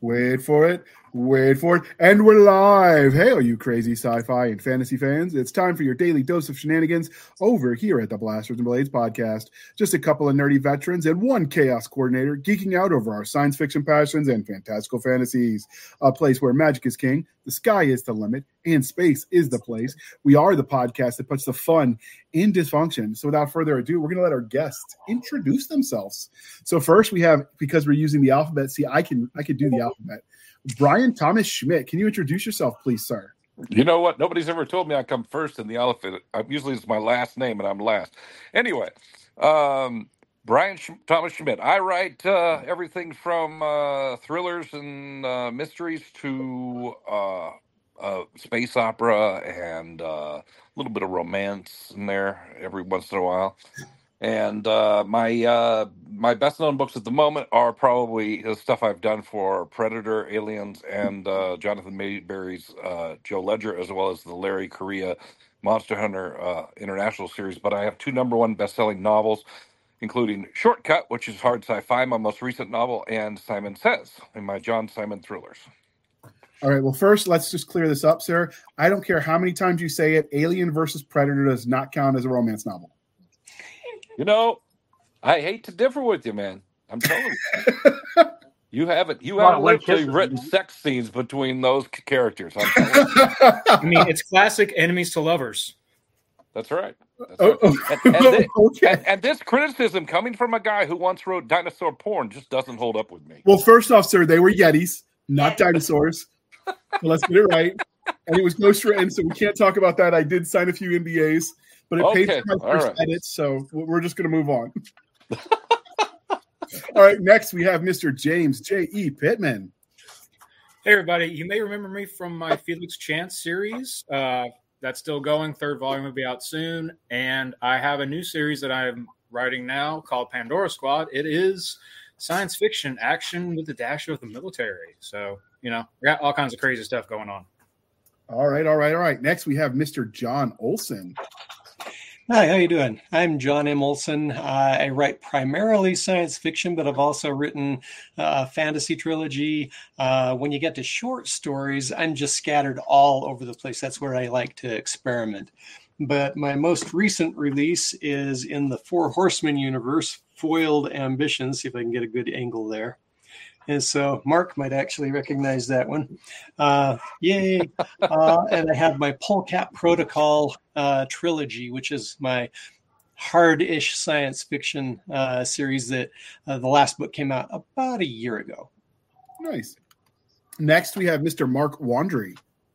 Wait for it. Wait for it. And we're live. Hey, all you crazy sci-fi and fantasy fans. It's time for your daily dose of shenanigans over here at the Blasters and Blades podcast. Just a couple of nerdy veterans and one chaos coordinator geeking out over our science fiction passions and fantastical fantasies. A place where magic is king, the sky is the limit, and space is the place. We are the podcast that puts the fun in dysfunction. So without further ado, we're going to let our guests introduce themselves. So first we have, because we're using the alphabet, see, I can do the alphabet. Brian Thomas Schmidt, can you introduce yourself, please, sir? You know what? Nobody's ever told me I come first in the alphabet. Usually it's my last name and I'm last. Anyway, Brian Thomas Schmidt. I write everything from thrillers and mysteries to space opera and a little bit of romance in there every once in a while. And my best known books at the moment are probably the stuff I've done for Predator, Aliens, and Jonathan Mayberry's Joe Ledger, as well as the Larry Correia Monster Hunter International series. But I have two #1 best-selling novels, including Shortcut, which is hard sci-fi, my most recent novel, and Simon Says, in my John Simon thrillers. All right, well, first, let's just clear this up, sir. I don't care how many times you say it, Alien versus Predator does not count as a romance novel. You know, I hate to differ with you, man. I'm telling you. You haven't literally written sex scenes between those characters. I'm telling you. I mean, it's classic enemies to lovers. That's right. Okay. And this criticism coming from a guy who once wrote dinosaur porn just doesn't hold up with me. Well, first off, sir, they were Yetis, not dinosaurs. So let's get it right. And it was ghostwritten, so we can't talk about that. I did sign a few NDAs. But it paid for my first edit, so we're just going to move on. All right, next we have Mr. James J.E. Pittman. Hey, everybody. You may remember me from my Felix Chance series. That's still going. 3rd volume will be out soon. And I have a new series that I'm writing now called Pandora Squad. It is science fiction action with a dash of the military. So, we got all kinds of crazy stuff going on. All right. Next we have Mr. John Olson. Hi, how you doing? I'm John M. Olson. I write primarily science fiction, but I've also written a fantasy trilogy. When you get to short stories, I'm just scattered all over the place. That's where I like to experiment. But my most recent release is in the Four Horsemen universe, Foiled Ambitions. See if I can get a good angle there. And so Mark might actually recognize that one. Yay. And I have my Polecat Protocol trilogy, which is my hard-ish science fiction series that the last book came out about a year ago. Nice. Next, we have Mr. Mark Wandry.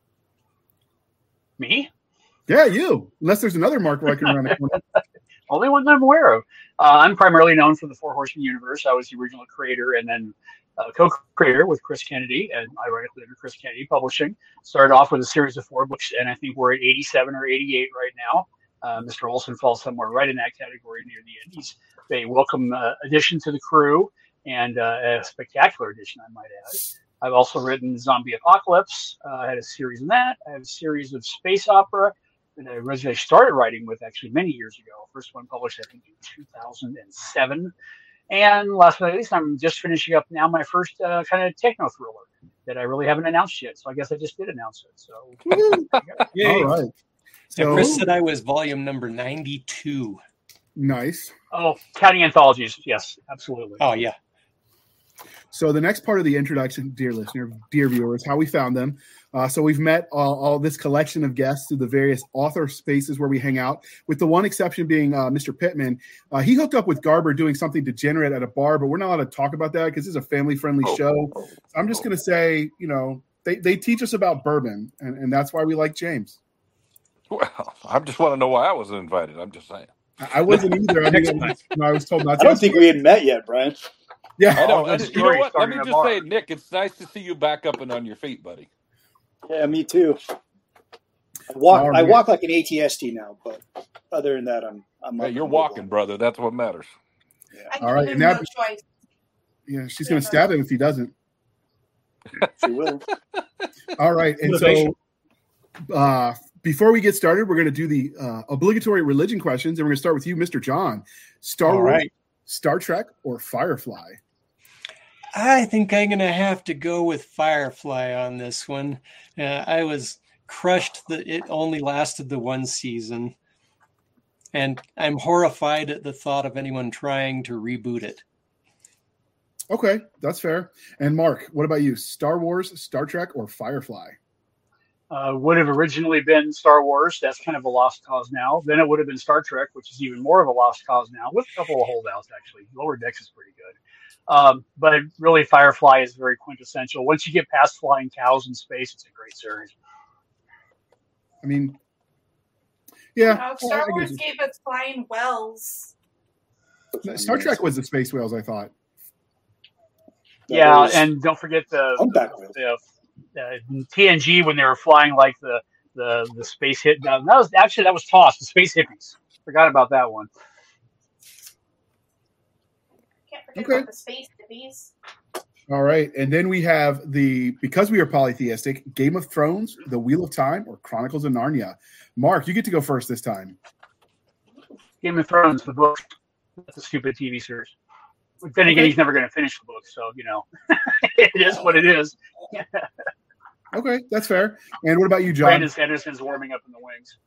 Me? Yeah, you. Unless there's another Mark working around the corner. Only one that I'm aware of. I'm primarily known for the Four Horsemen universe. I was the original creator and then co-creator with Chris Kennedy, and ironically under Chris Kennedy Publishing. Started off with a series of 4 books, and I think we're at 87 or 88 right now. Mr. Olson falls somewhere right in that category near the end. He's a welcome addition to the crew and a spectacular addition, I might add. I've also written Zombie Apocalypse. I had a series in that. I have a series of space opera that I originally started writing with actually many years ago. First one published, I think, in 2007. And last but not least, I'm just finishing up now my first kind of techno thriller that I really haven't announced yet. So I guess I just did announce it. So, all right. So Chris said I was volume number 92. Nice. Oh, counting anthologies. Yes, absolutely. Oh, yeah. So the next part of the introduction, dear listener, dear viewers, how we found them. So we've met all this collection of guests through the various author spaces where we hang out, with the one exception being Mr. Pittman. He hooked up with Garber doing something degenerate at a bar, but we're not allowed to talk about that because this is a family-friendly show. I'm just going to say, they teach us about bourbon, and that's why we like James. Well, I just want to know why I wasn't invited. I'm just saying. I wasn't either. I was told not to. I don't think we had met yet, Brian. Yeah. I know. You know what? Let me just say, Nick, it's nice to see you back up and on your feet, buddy. Yeah, me too. I walk like an ATST now, but other than that, I'm you're walking, brother. That's what matters. Yeah. All right. Now, yeah, she's going to stab him if he doesn't. She will. All right. And so before we get started, we're going to do the obligatory religion questions, and we're going to start with you, Mr. John. Star Wars, Star Trek, or Firefly? I think I'm going to have to go with Firefly on this one. I was crushed that it only lasted the one season. And I'm horrified at the thought of anyone trying to reboot it. Okay, that's fair. And Mark, what about you? Star Wars, Star Trek, or Firefly? Would have originally been Star Wars. That's kind of a lost cause now. Then it would have been Star Trek, which is even more of a lost cause now, with a couple of holdouts, actually. Lower Decks is pretty good. But really, Firefly is very quintessential. Once you get past flying cows in space, it's a great series. I mean, yeah. Star Wars gave us flying wells. Star Trek was the space whales, I thought. Yeah, and don't forget the TNG when they were flying like the space hit. That was TOS, the space hippies. Forgot about that one. Can't forget about the space hippies. All right, and then we have because we are polytheistic, Game of Thrones, The Wheel of Time, or Chronicles of Narnia. Mark, you get to go first this time. Game of Thrones, the book. That's a stupid TV series. But then again, he's never going to finish the book, so it is what it is. Okay, that's fair. And what about you, John? Brandon Sanderson's warming up in the wings.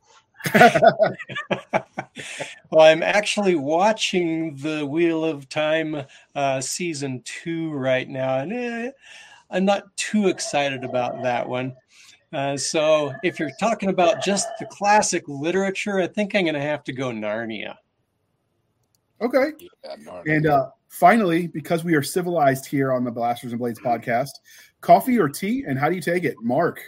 Well, I'm actually watching the Wheel of Time season 2 right now, and I'm not too excited about that one. So if you're talking about just the classic literature, I think I'm going to have to go Narnia. Okay. Yeah, and finally, because we are civilized here on the Blasters and Blades podcast, coffee or tea, and how do you take it? Mark?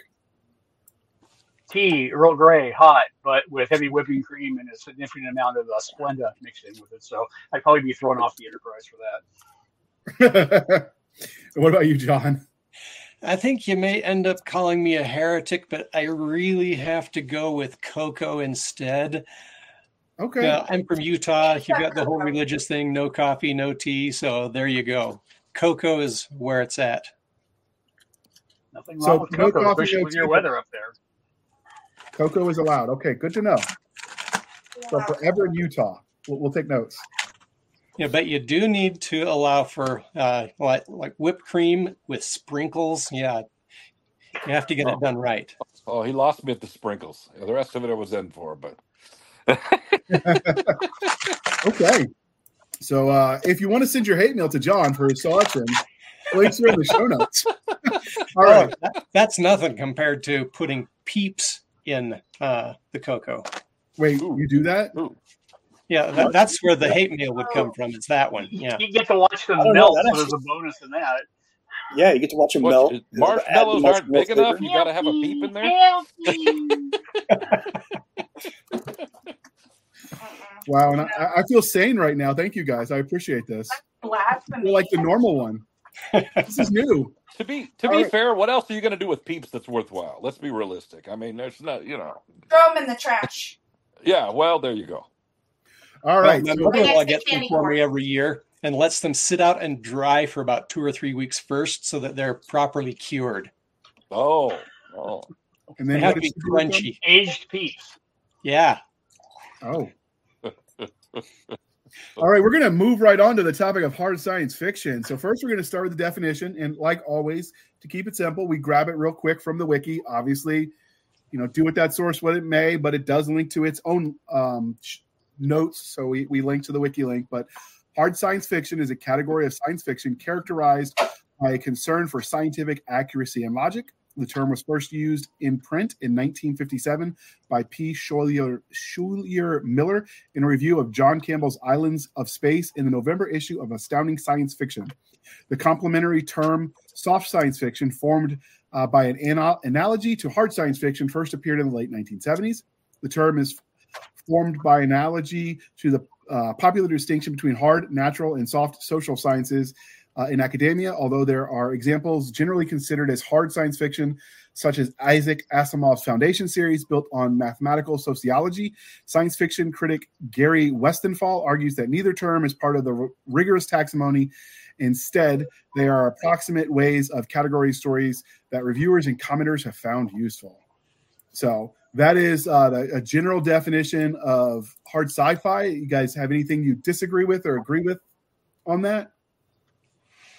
Tea, Earl Grey, hot, but with heavy whipping cream and a significant amount of Splenda mixed in with it. So I'd probably be thrown off the Enterprise for that. What about you, John? I think you may end up calling me a heretic, but I really have to go with cocoa instead. Okay. I'm from Utah. You've got the whole religious thing, no coffee, no tea. So there you go. Cocoa is where it's at. Nothing wrong with cocoa, especially with your weather up there. Cocoa is allowed. Okay, good to know. So forever in Utah. We'll take notes. Yeah, but you do need to allow for like whipped cream with sprinkles. Yeah, you have to get it done right. Oh, he lost me at the sprinkles. The rest of it I was in for, but... Okay. So if you want to send your hate mail to John for his selection, links are in the show notes. All right. That's nothing compared to putting Peeps in the cocoa. Wait, you do that? Ooh. Yeah, that's where the hate mail would come from. It's that one. Yeah. You get to watch them melt, so there's a bonus in that. Yeah, you get to watch them melt. Marshmallows aren't big enough? You got to have a peep in there? Wow, and I feel sane right now. Thank you, guys. I appreciate this. I feel like the normal one. This is new. To be fair, what else are you going to do with Peeps that's worthwhile? Let's be realistic. I mean, there's not, Throw them in the trash. Yeah, well, there you go. All right. My mother-in-law gets them for me every year and lets them sit out and dry for about 2 or 3 weeks first so that they're properly cured. Oh. And then they have to be crunchy. Aged Peeps. Yeah. Oh. All right, we're going to move right on to the topic of hard science fiction. So first, we're going to start with the definition. And like always, to keep it simple, we grab it real quick from the wiki. Obviously, do with that source what it may, but it does link to its own notes. So we link to the wiki link. But hard science fiction is a category of science fiction characterized by a concern for scientific accuracy and logic. The term was first used in print in 1957 by P. Schuyler Miller in a review of John Campbell's Islands of Space in the November issue of Astounding Science Fiction. The complementary term soft science fiction, formed by an analogy to hard science fiction, first appeared in the late 1970s. The term is formed by analogy to the popular distinction between hard, natural, and soft social sciences in academia, although there are examples generally considered as hard science fiction, such as Isaac Asimov's Foundation series built on mathematical sociology. Science fiction critic Gary Westenfall argues that neither term is part of the rigorous taxonomy. Instead, they are approximate ways of categorizing stories that reviewers and commenters have found useful. So that is a general definition of hard sci-fi. You guys have anything you disagree with or agree with on that?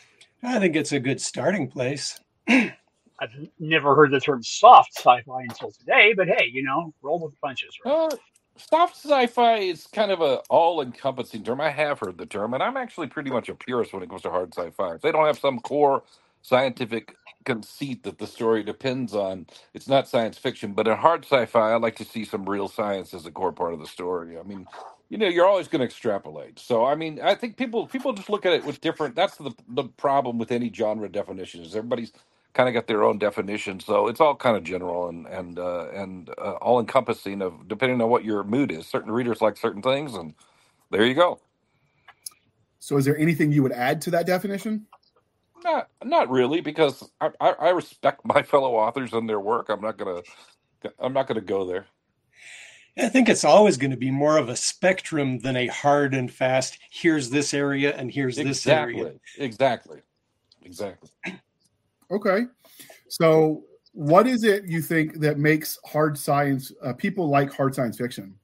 I think it's a good starting place. I've never heard the term soft sci-fi until today, but hey, roll with the punches, right? Soft sci-fi is kind of a all-encompassing term. I have heard the term, and I'm actually pretty much a purist when it comes to hard sci-fi. If they don't have some core scientific conceit that the story depends on, it's not science fiction. But in hard sci-fi, I like to see some real science as a core part of the story. I mean, you're always going to extrapolate. So, I mean, I think people just look at it with different. That's the problem with any genre definition is everybody's kind of got their own definition, so it's all kind of general and all encompassing of depending on what your mood is. Certain readers like certain things, and there you go. So, is there anything you would add to that definition? Not really, because I respect my fellow authors and their work. I'm not gonna go there. I think it's always going to be more of a spectrum than a hard and fast. Here's this area, and here's this area. Exactly. Okay. So what is it you think that makes hard science, people like hard science fiction?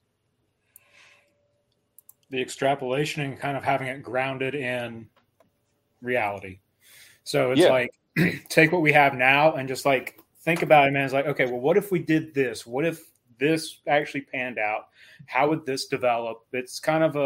The extrapolation and kind of having it grounded in reality. So it's like, take what we have now and just like think about it, man. It's like, okay, well, what if we did this? What if this actually panned out? How would this develop? It's kind of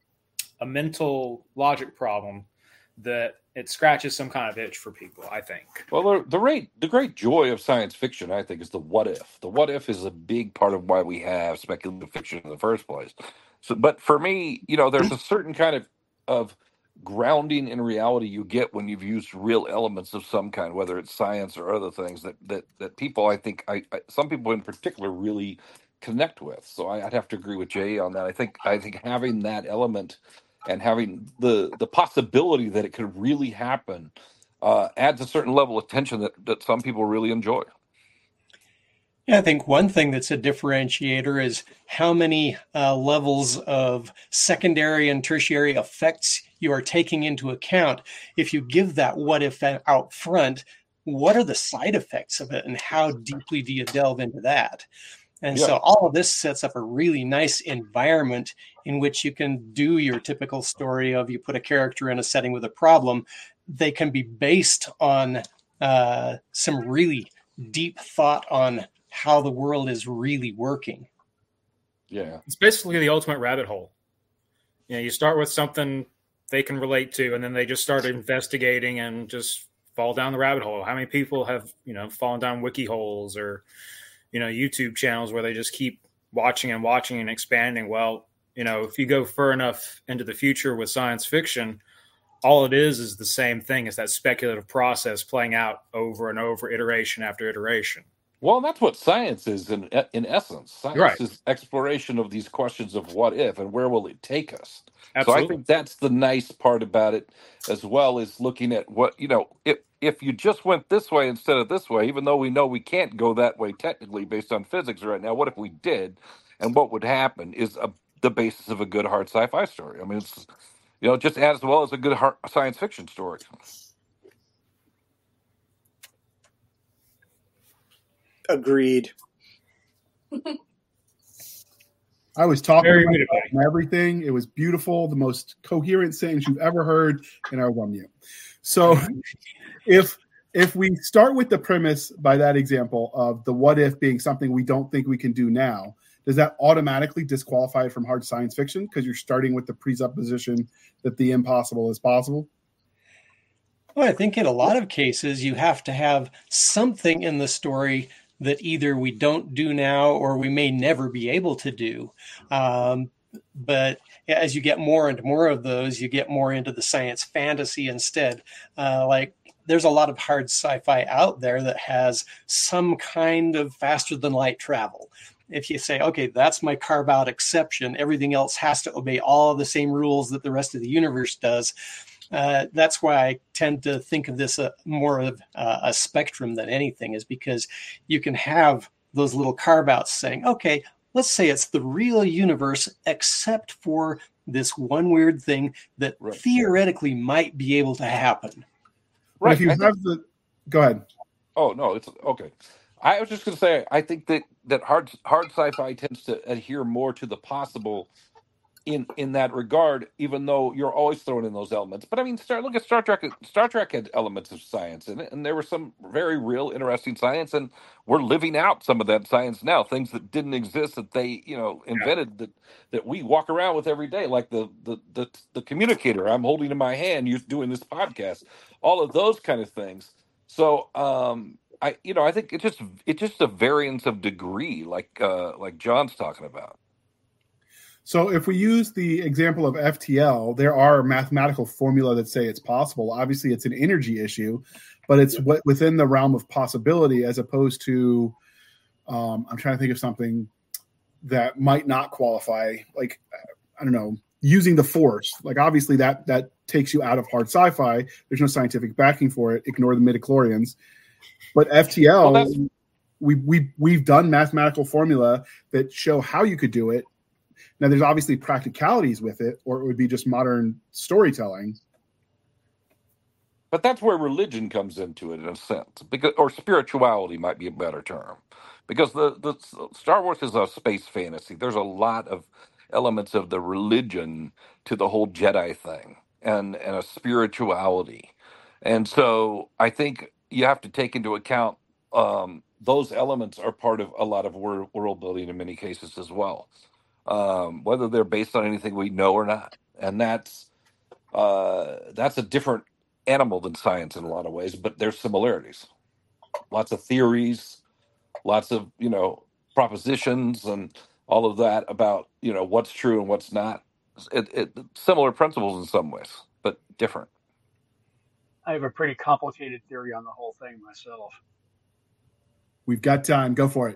a mental logic problem that it scratches some kind of itch for people, I think. Well, the great joy of science fiction, I think, is the what if. The what if is a big part of why we have speculative fiction in the first place. So, but for me, there's a certain kind of grounding in reality you get when you've used real elements of some kind, whether it's science or other things that people, I think, some people in particular really connect with. So I'd have to agree with Jay on that. I think having that element and having the possibility that it could really happen adds a certain level of tension that some people really enjoy. Yeah, I think one thing that's a differentiator is how many levels of secondary and tertiary effects you are taking into account. If you give that what if out front, what are the side effects of it and how deeply do you delve into that? And so all of this sets up a really nice environment in which you can do your typical story of you put a character in a setting with a problem. They can be based on some really deep thought on how the world is really working. Yeah. It's basically the ultimate rabbit hole. You start with something they can relate to, and then they just start investigating and just fall down the rabbit hole. How many people have, fallen down wiki holes or, YouTube channels where they just keep watching and expanding? Well, if you go far enough into the future with science fiction, all it is the same thing. It's that speculative process playing out over and over, iteration after iteration. Well, that's what science is in essence. Science is exploration of these questions of what if and where will it take us. Absolutely. So I think that's the nice part about it, as well as looking at what, if you just went this way instead of this way, even though we know we can't go that way technically based on physics right now, what if we did? And what would happen is the basis of a good hard sci-fi story. I mean, it's, just as well as a good hard science fiction story. Agreed. I was talking about everything. It was beautiful, the most coherent sentence you've ever heard, and I won you. So if we start with the premise by that example of the what if being something we don't think we can do now, does that automatically disqualify it from hard science fiction because you're starting with the presupposition that the impossible is possible? Well, I think in a lot of cases you have to have something in the story that either we don't do now or we may never be able to do. But as you get more and more of those, you get more into the science fantasy instead. Like there's a lot of hard sci-fi out there that has some kind of faster than light travel. If you say, okay, that's my carve out exception, everything else has to obey all of the same rules that the rest of the universe does. That's why I tend to think of this more of a spectrum than anything, is because you can have those little carve-outs saying, okay, let's say it's the real universe except for this one weird thing that theoretically might be able to happen. Right. If you go ahead. Oh, no, it's okay. I was just going to say, I think that hard sci-fi tends to adhere more to the possible in that regard, even though you're always throwing in those elements. But I mean, look at Star Trek. Star Trek had elements of science in it, and there was some very real, interesting science, and we're living out some of that science now. Things that didn't exist that they, invented that we walk around with every day, like the communicator I'm holding in my hand, doing this podcast, all of those kind of things. So I think it's just a variance of degree, like John's talking about. So if we use the example of FTL, there are mathematical formula that say it's possible. Obviously, it's an energy issue, but it's within the realm of possibility, as opposed to, I'm trying to think of something that might not qualify. Like, I don't know, using the Force. Like, obviously, that takes you out of hard sci-fi. There's no scientific backing for it. Ignore the midichlorians. But FTL, we've done mathematical formula that show how you could do it. Now, there's obviously practicalities with it, or it would be just modern storytelling. But that's where religion comes into it, in a sense, or spirituality might be a better term, because the Star Wars is a space fantasy. There's a lot of elements of the religion to the whole Jedi thing, and a spirituality, and so I think you have to take into account those elements are part of a lot of world building in many cases as well. Whether they're based on anything we know or not. And that's a different animal than science in a lot of ways, but there's similarities. Lots of theories, lots of, propositions and all of that about, what's true and what's not. Similar principles in some ways, but different. I have a pretty complicated theory on the whole thing myself. We've got time. Go for it.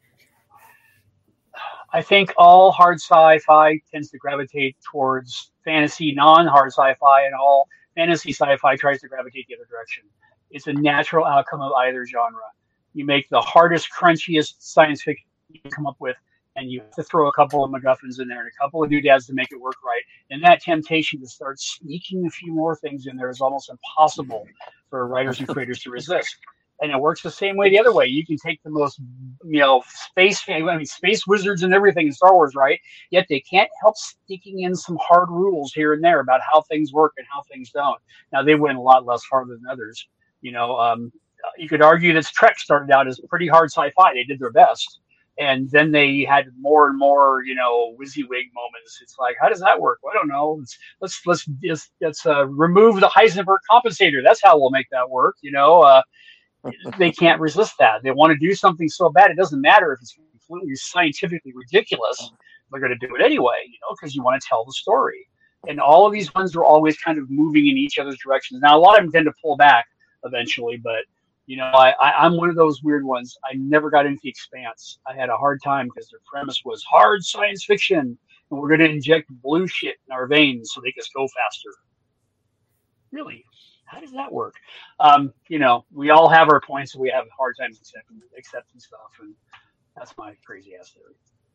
I think all hard sci-fi tends to gravitate towards fantasy, non-hard sci-fi, and all fantasy sci-fi tries to gravitate the other direction. It's a natural outcome of either genre. You make the hardest, crunchiest science fiction you can come up with, and you have to throw a couple of MacGuffins in there and a couple of doodads to make it work right. And that temptation to start sneaking a few more things in there is almost impossible for writers and creators to resist. And it works the same way the other way. You can take the most, space wizards and everything in Star Wars, right? Yet they can't help sneaking in some hard rules here and there about how things work and how things don't. Now, they went a lot less farther than others. You could argue that Trek started out as pretty hard sci-fi. They did their best. And then they had more and more, WYSIWYG moments. It's like, how does that work? Well, I don't know. Let's remove the Heisenberg compensator. That's how we'll make that work. They can't resist that. They want to do something so bad, it doesn't matter if it's completely scientifically ridiculous. They're going to do it anyway, because you want to tell the story. And all of these ones are always kind of moving in each other's directions. Now, a lot of them tend to pull back eventually, but, I'm one of those weird ones. I never got into The Expanse. I had a hard time because their premise was hard science fiction, and we're going to inject blue shit in our veins so they can go faster. Really? How does that work? We all have our points, and we have hard times accepting stuff, and that's my crazy ass theory.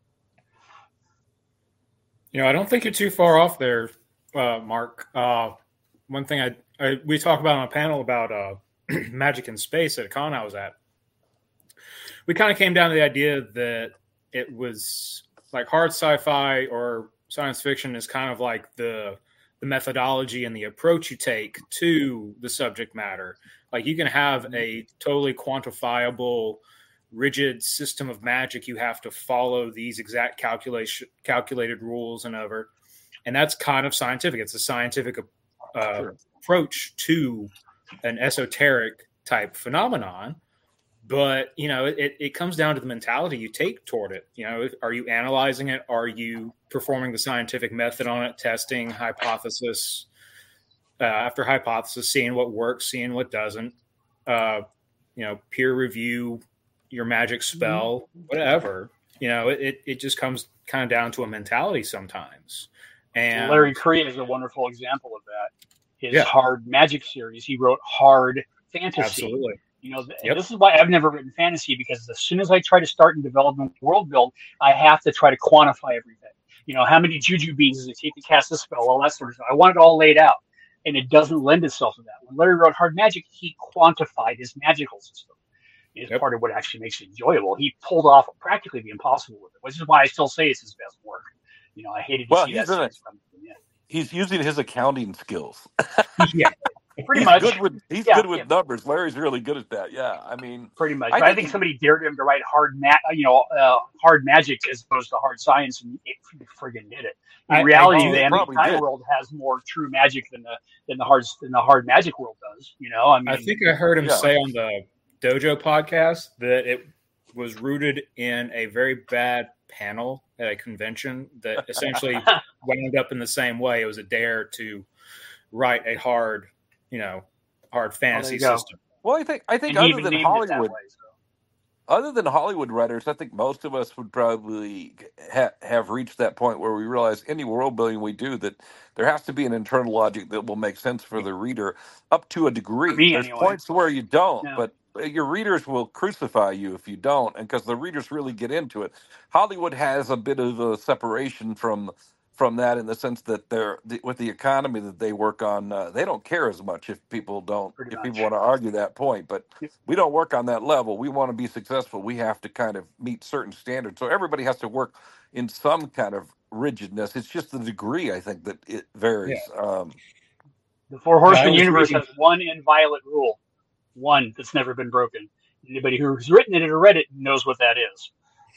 I don't think you're too far off there, Mark. One thing we talk about on a panel about magic in space at a con I was at. We kind of came down to the idea that it was like hard sci-fi or science fiction is kind of like the methodology and the approach you take to the subject matter. Like, you can have a totally quantifiable, rigid system of magic. You have to follow these exact calculated rules and over. And that's kind of scientific. It's a scientific approach to an esoteric type phenomenon. But, it comes down to the mentality you take toward it. Are you analyzing it? Are you performing the scientific method on it, testing hypothesis after hypothesis, seeing what works, seeing what doesn't, peer review your magic spell, whatever. It just comes kind of down to a mentality sometimes. And Larry Cree is a wonderful example of that. His hard magic series, he wrote hard fantasy. Absolutely. This is why I've never written fantasy, because as soon as I try to start and develop a world build, I have to try to quantify everything. How many juju beans does it take to cast a spell, all that sort of stuff. I want it all laid out, and it doesn't lend itself to that. When Larry wrote hard magic, he quantified his magical system. It's part of what actually makes it enjoyable. He pulled off practically the impossible with it, which is why I still say it's his best work. I hated to see that series from him. He's using his accounting skills. Yeah, pretty much. He's good with numbers. Larry's really good at that. Yeah, I mean, pretty much. I think somebody dared him to write hard magic as opposed to hard science, and he friggin' did it. In reality, the MHI world has more true magic than the hard magic world does. I think I heard him say on the Dojo podcast that it was rooted in a very bad panel at a convention that essentially wound up in the same way. It was a dare to write a hard fantasy system. Well, I think other than Hollywood, other than Hollywood writers, I think most of us would probably have reached that point where we realize any world building we do that there has to be an internal logic that will make sense for the reader up to a degree. There's points where you don't, but your readers will crucify you if you don't, and because the readers really get into it. Hollywood has a bit of a separation from that in the sense that with the economy that they work on, they don't care as much if people want to argue that point. But we don't work on that level. We want to be successful. We have to kind of meet certain standards. So everybody has to work in some kind of rigidness. It's just the degree, I think, that it varies. Yeah. The Four Horsemen universe has one inviolate rule, one that's never been broken. Anybody who's written it or read it knows what that is.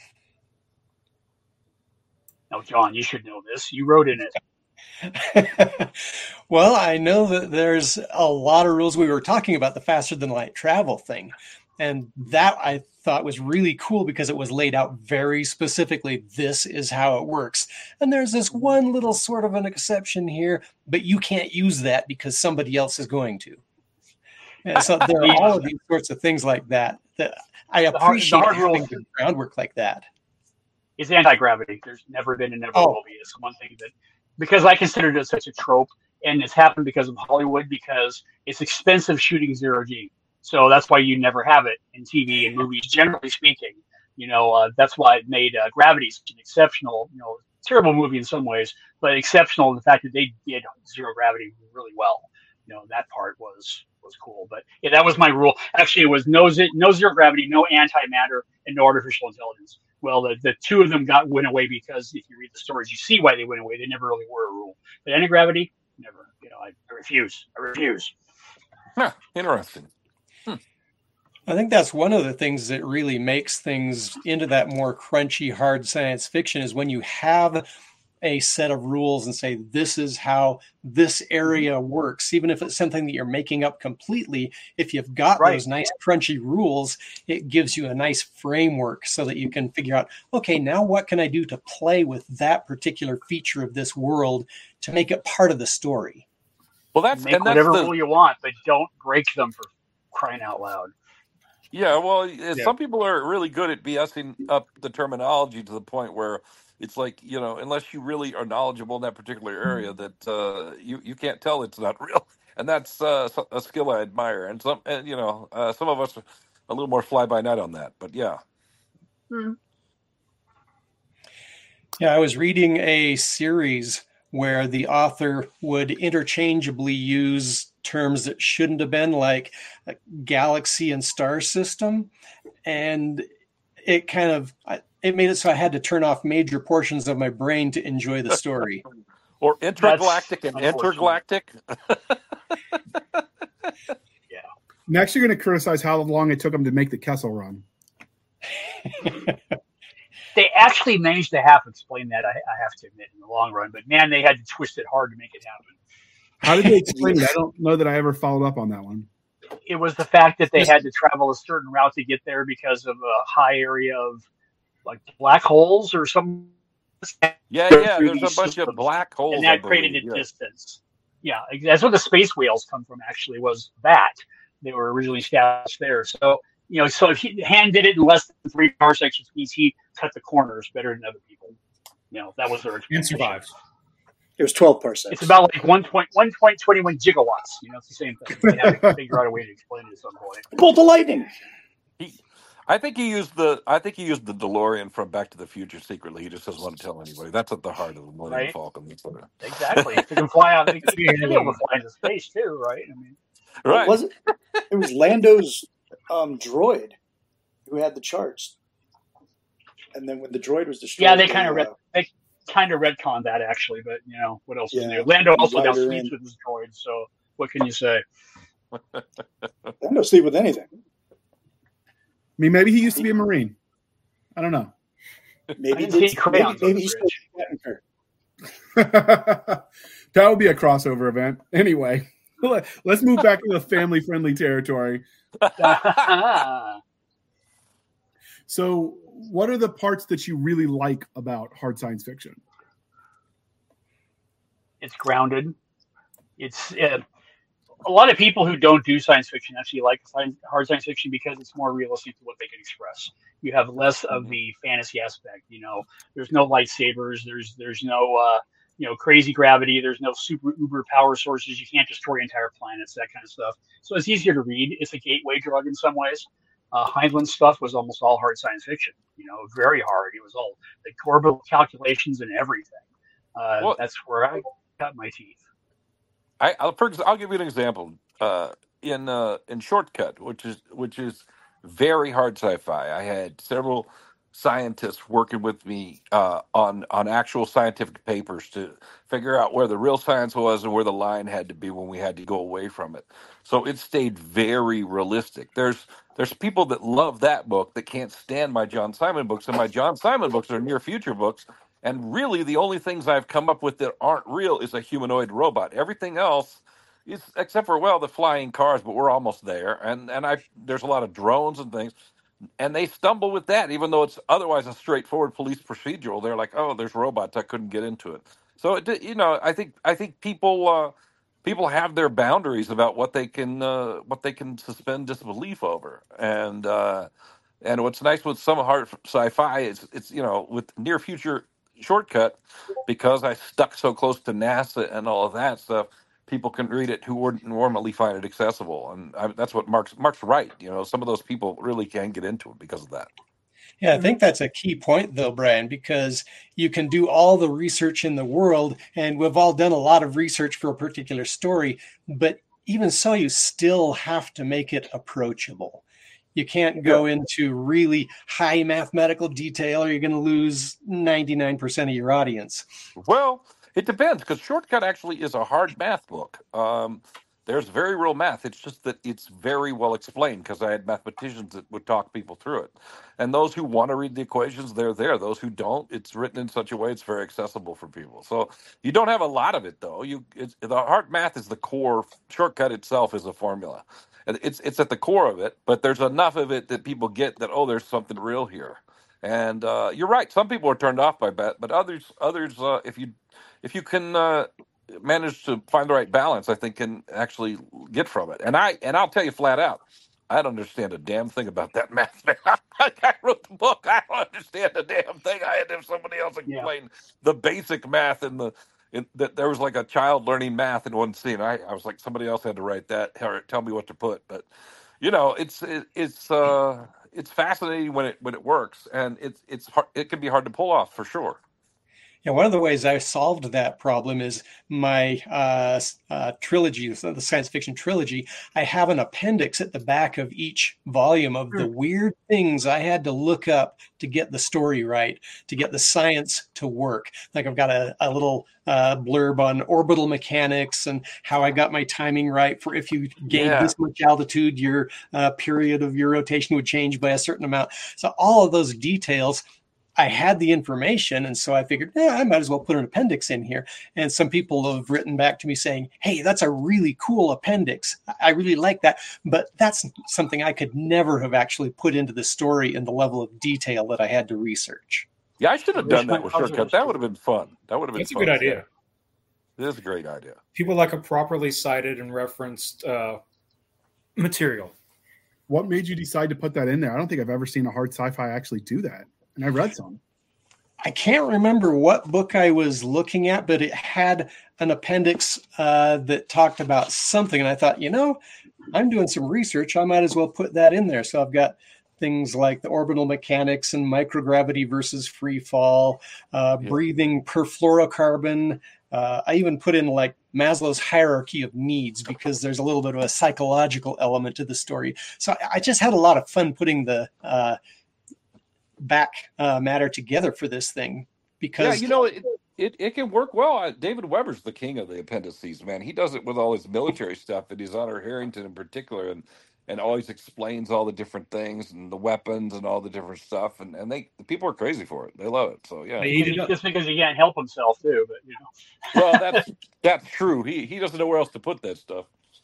Now, John, you should know this. You wrote in it. Well, I know that there's a lot of rules. We were talking about the faster than light travel thing. And that I thought was really cool because it was laid out very specifically. This is how it works. And there's this one little sort of an exception here, but you can't use that because somebody else is going to. And so there are all of these sorts of things like that I appreciate having the groundwork like that. Is anti-gravity. There's never been and never will be. It's one thing that, because I consider it such a trope, and it's happened because of Hollywood, because it's expensive shooting zero-G. So that's why you never have it in TV and movies, generally speaking. That's why it made Gravity such an exceptional, terrible movie in some ways, but exceptional in the fact that they did zero gravity really well. That part was cool. But yeah, that was my rule. Actually, it was no zero gravity, no antimatter, and no artificial intelligence. Well, the two of them went away because if you read the stories, you see why they went away. They never really were a rule. But anti-gravity, never. I refuse. Huh, interesting. I think that's one of the things that really makes things into that more crunchy, hard science fiction is when you have a set of rules and say, this is how this area works. Even if it's something that you're making up completely, if you've got those nice crunchy rules, it gives you a nice framework so that you can figure out, okay, now what can I do to play with that particular feature of this world to make it part of the story? Well, that's whatever rule you want, but don't break them, for crying out loud. Yeah, well, some people are really good at BSing up the terminology to the point where it's like, unless you really are knowledgeable in that particular area, that you can't tell it's not real, and that's a skill I admire. And some of us are a little more fly by night on that. But yeah. Yeah, I was reading a series where the author would interchangeably use terms that shouldn't have been, like galaxy and star system, and it kind of it made it so I had to turn off major portions of my brain to enjoy the story. Or intergalactic and intergalactic. Yeah. Next, you're going to criticize how long it took them to make the Kessel Run. They actually managed to half explain that, I have to admit, in the long run. But man, they had to twist it hard to make it happen. How did they explain it? I don't know that I ever followed up on that one. It was the fact that they had to travel a certain route to get there because of a high area of like black holes or something. Yeah. There's a bunch of black holes, and that created a distance. Yeah, that's where the space whales come from. Actually, was that they were originally established there. So so if Han did it in less than 3 parsecs, which means he cut the corners better than other people. That was their and survived. It was 12 parsecs. It's about like 1.21 gigawatts. It's the same thing. They have to figure out a way to explain it at some point. Bolt of lightning. I think he used the DeLorean from Back to the Future secretly. He just doesn't want to tell anybody. That's at the heart of the Millennium Falcon. Exactly. He can fly out. He can be able to fly into space too, right? Right. It was Lando's droid who had the charts, and then when the droid was destroyed, yeah, they kind of kind of retconned that actually, but what else is new? Lando also now sleeps with his droids, so what can you say? Lando sleep with anything. I mean, maybe he used to be a Marine. I don't know. Maybe he's that would be a crossover event. Anyway, let's move back to the family-friendly territory. So, what are the parts that you really like about hard science fiction? It's grounded. It's a lot of people who don't do science fiction actually like hard science fiction because it's more realistic to what they can express. You have less of the fantasy aspect. There's no lightsabers. There's no crazy gravity. There's no super uber power sources. You can't destroy entire planets, that kind of stuff. So it's easier to read. It's a gateway drug in some ways. Heinlein's stuff was almost all hard science fiction. Very hard. It was all the orbital calculations and everything. That's where I got my teeth. I'll give you an example. In Shortcut, which is very hard sci-fi. I had several scientists working with me on actual scientific papers to figure out where the real science was and where the line had to be when we had to go away from it. So it stayed very realistic. There's people that love that book that can't stand my John Simon books, and my John Simon books are near future books. And really, the only things I've come up with that aren't real is a humanoid robot. Everything else is, except for the flying cars, but we're almost there. And there's a lot of drones and things, and they stumble with that, even though it's otherwise a straightforward police procedural. They're like, oh, there's robots. I couldn't get into it. So I think people have their boundaries about what they can suspend disbelief over. And what's nice with some hard sci-fi is it's with near future Shortcut, because I stuck so close to NASA and all of that stuff, people can read it who wouldn't normally find it accessible. And that's what Mark's right. Some of those people really can get into it because of that. Yeah, I think that's a key point, though, Brian, because you can do all the research in the world, and we've all done a lot of research for a particular story, but even so, you still have to make it approachable. You can't go into really high mathematical detail or you're going to lose 99% of your audience. Well, it depends, because Shortcut actually is a hard math book. There's very real math. It's just that it's very well explained because I had mathematicians that would talk people through it. And those who want to read the equations, they're there. Those who don't, it's written in such a way it's very accessible for people. So you don't have a lot of it, though. The hard math is the core. Shortcut itself is a formula. It's at the core of it, but there's enough of it that people get that, there's something real here. And you're right. Some people are turned off by that, but others, if you can manage to find the right balance, I think can actually get from it. And I'll tell you flat out, I don't understand a damn thing about that math. I wrote the book. I don't understand a damn thing. I had to have somebody else explain the basic math that there was like a child learning math in one scene. I was like, somebody else had to write that or tell me what to put. But it's fascinating when it works, and it's hard, it can be hard to pull off for sure. Yeah, one of the ways I solved that problem is my trilogy, the science fiction trilogy. I have an appendix at the back of each volume of the weird things I had to look up to get the story right, to get the science to work. Like I've got a little blurb on orbital mechanics and how I got my timing right for if you gain this much altitude, your period of your rotation would change by a certain amount. So all of those details, I had the information, and so I figured, I might as well put an appendix in here. And some people have written back to me saying, hey, that's a really cool appendix. I really like that. But that's something I could never have actually put into the story in the level of detail that I had to research. Yeah, I should have done that with Shortcut. That would have been fun. That's a good idea. It is a great idea. People like a properly cited and referenced material. What made you decide to put that in there? I don't think I've ever seen a hard sci-fi actually do that. And I read some. I can't remember what book I was looking at, but it had an appendix that talked about something. And I thought, I'm doing some research. I might as well put that in there. So I've got things like the orbital mechanics and microgravity versus free fall, breathing perfluorocarbon. I even put in like Maslow's hierarchy of needs because there's a little bit of a psychological element to the story. So I just had a lot of fun putting the back matter together for this thing. Because it can work well. David Weber's the king of the appendices, man. He does it with all his military stuff, and his Honor Harrington in particular, and always explains all the different things and the weapons and all the different stuff, and the people are crazy for it. They love it. So yeah, just because he can't help himself too, but Well, that's true. He doesn't know where else to put that stuff.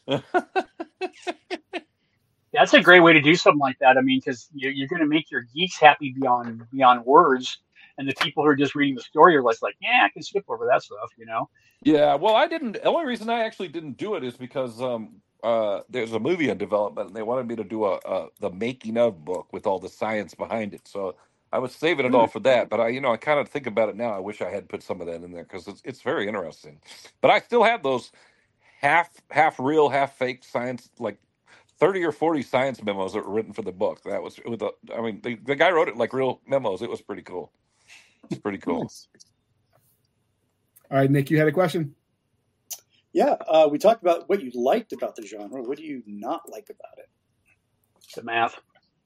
That's a great way to do something like that. I mean, because you're going to make your geeks happy beyond words, and the people who are just reading the story are like, yeah, I can skip over that stuff, Yeah, well, I didn't. The only reason I actually didn't do it is because there's a movie in development, and they wanted me to do the making of book with all the science behind it. So I was saving it all for that. But I kind of think about it now. I wish I had put some of that in there because it's very interesting. But I still have those half real, half fake science, like 30 or 40 science memos that were written for the book. That was the guy wrote it like real memos. It was pretty cool. It's pretty cool. Nice. All right, Nick, you had a question? Yeah, we talked about what you liked about the genre. What do you not like about it? The math.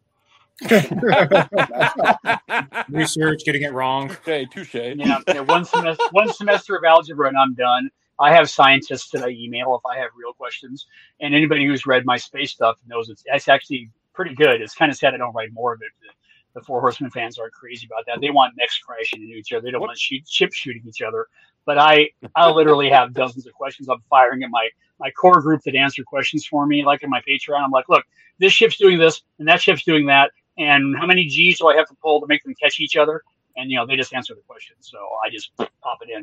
Research, getting it wrong. Okay, touche. Yeah, one semester of algebra and I'm done. I have scientists that I email if I have real questions, and anybody who's read my space stuff knows it's actually pretty good. It's kind of sad I don't write more of it. The Four Horsemen fans aren't crazy about that. They want mechs crashing into each other. They don't want ships shooting each other. But I literally have dozens of questions I'm firing at my core group that answer questions for me, like in my Patreon. I'm like, look, this ship's doing this and that ship's doing that, and how many G's do I have to pull to make them catch each other? And they just answer the question. So I just pop it in.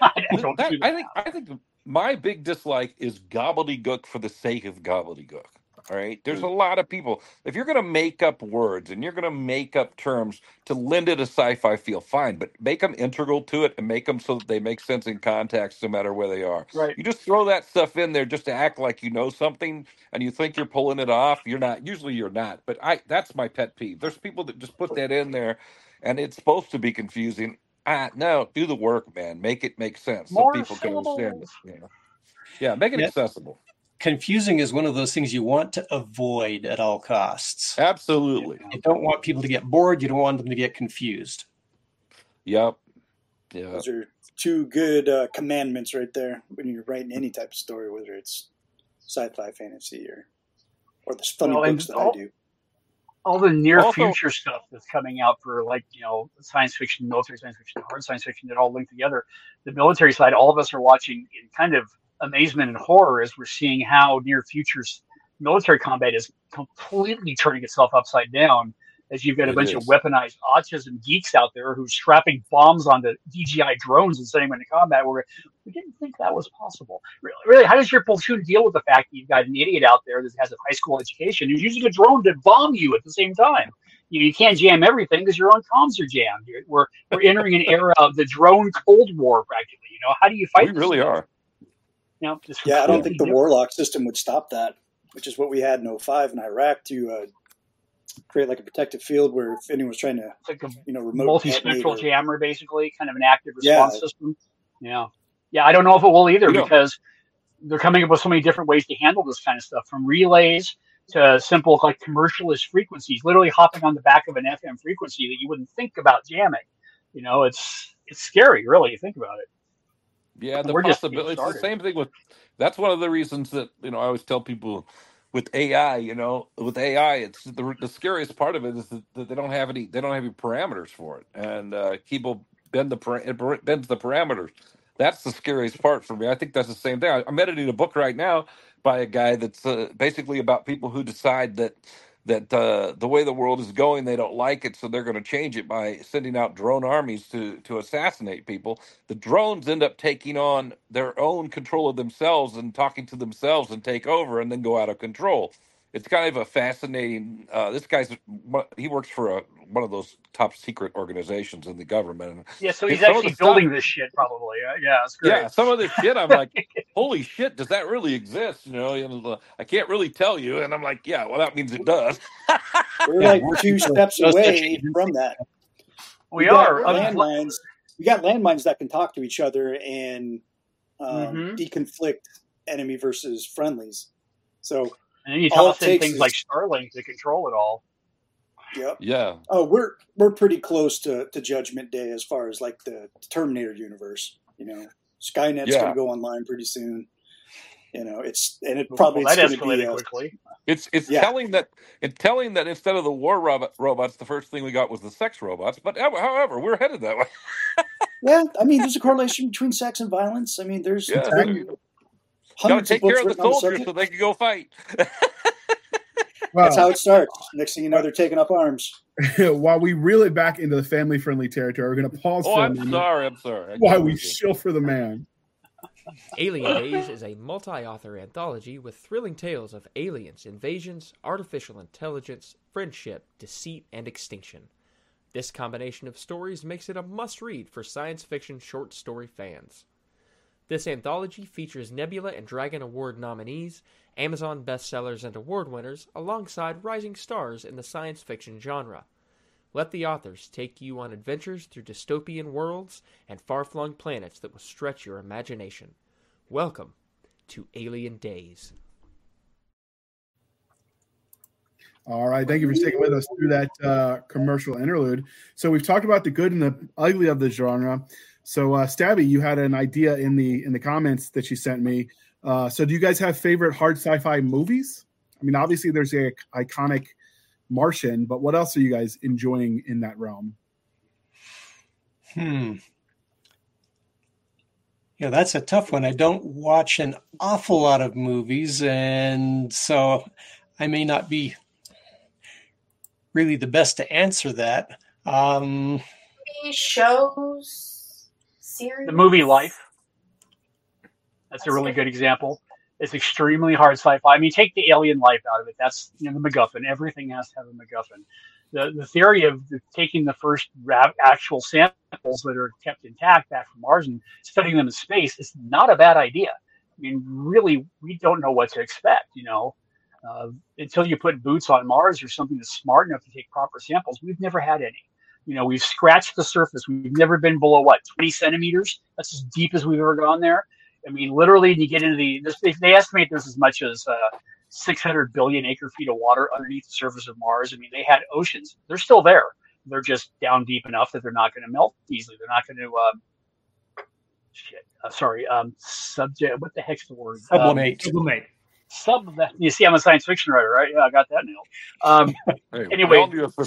I think my big dislike is gobbledygook for the sake of gobbledygook. All right. There's a lot of people. If you're going to make up words and you're going to make up terms to lend it a sci-fi feel, fine, but make them integral to it and make them so that they make sense in context, no matter where they are. Right. You just throw that stuff in there just to act like you know something and you think you're pulling it off. You're not. Usually you're not. But that's my pet peeve. There's people that just put that in there and it's supposed to be confusing. No, do the work, man. Make it make sense so people can understand it. Yeah, make it accessible. Confusing is one of those things you want to avoid at all costs. Absolutely. You don't want people to get bored. You don't want them to get confused. Yep. Yeah. Those are two good commandments right there when you're writing any type of story, whether it's sci-fi, fantasy, or the funny books that I do. All the near future stuff that's coming out for science fiction, military science fiction, hard science fiction that all link together. The military side, all of us are watching in kind of amazement and horror as we're seeing how near future military combat is completely turning itself upside down, as you've got a bunch of weaponized autism geeks out there who's strapping bombs onto DJI drones and sending them into combat. We didn't think that was possible. Really, how does your platoon deal with the fact that you've got an idiot out there that has a high school education who's using a drone to bomb you at the same time? You can't jam everything because your own comms are jammed. We're entering an era of the drone Cold War, practically. How do you fight? We really are. I don't think the Warlock system would stop that, which is what we had in 2005 in Iraq to create like a protective field where if anyone's trying to, like a remote multi-spectral jammer, basically, kind of an active response system. Yeah. I don't know if it will either because they're coming up with so many different ways to handle this kind of stuff, from relays to simple like commercialist frequencies, literally hopping on the back of an FM frequency that you wouldn't think about jamming. It's scary, really, you think about it. Yeah, the possibility. It's the same thing with. That's one of the reasons that I always tell people with AI. With AI, it's the scariest part of it is that they don't have any parameters for it, and people bends the parameters. That's the scariest part for me. I think that's the same thing. I'm editing a book right now by a guy that's basically about people who decide that the way the world is going, they don't like it, so they're going to change it by sending out drone armies to assassinate people. The drones end up taking on their own control of themselves and talking to themselves and take over and then go out of control. It's kind of a fascinating. This he works for one of those top secret organizations in the government. Yeah, so he's actually building this shit, probably. Yeah, it's great. Yeah, some of this shit, I'm like, holy shit, does that really exist? I can't really tell you, and I'm like, yeah, well, that means it does. We're like 2 steps away from that. We are landmines. We got landmines that can talk to each other and deconflict enemy versus friendlies. So. And then you toss in things like Starlink to control it all. Yep. Yeah. Oh, we're pretty close to Judgment Day as far as like the Terminator universe. Skynet's going to go online pretty soon. It probably that it's escalated quickly. It's telling that instead of the war robots, the first thing we got was the sex robots. But however, we're headed that way. Yeah, I mean, there's a correlation between sex and violence. I mean, there's Gotta hundreds take of books care of the written on the soldiers subject. so they can go fight. That's how it starts. Next thing you know, they're taking up arms. While we reel it back into the family-friendly territory, we're going to pause for a minute. I'm sorry. While we shill for the man. Alien Days is a multi-author anthology with thrilling tales of aliens, invasions, artificial intelligence, friendship, deceit, and extinction. This combination of stories makes it a must-read for science fiction short story fans. This anthology features Nebula and Dragon Award nominees, Amazon bestsellers and award winners, alongside rising stars in the science fiction genre. Let the authors take you on adventures through dystopian worlds and far-flung planets that will stretch your imagination. Welcome to Alien Days. All right, thank you for sticking with us through that commercial interlude. So we've talked about the good and the ugly of the genre. So Stabby, you had an idea in the comments that you sent me. So do you guys have favorite hard sci-fi movies? I mean, obviously there's the iconic Martian, but what else are you guys enjoying in that realm? Yeah, that's a tough one. I don't watch an awful lot of movies, and so I may not be really the best to answer that. Shows, series. The movie Life. That's a really good example. It's extremely hard sci-fi. I mean, take the alien life out of it. That's the MacGuffin. Everything has to have a MacGuffin. The theory of taking the first actual samples that are kept intact back from Mars and studying them in space is not a bad idea. I mean, really, we don't know what to expect, until you put boots on Mars or something that's smart enough to take proper samples. We've never had any. We've scratched the surface. We've never been below 20 centimeters. That's as deep as we've ever gone there. I mean, literally, you get into they estimate there's as much as 600 billion acre feet of water underneath the surface of Mars. I mean, they had oceans. They're still there. They're just down deep enough that they're not going to melt easily. They're not going to, subject, what the heck's the word? Sublimate. You see, I'm a science fiction writer, right? Yeah, I got that nailed. Anyway,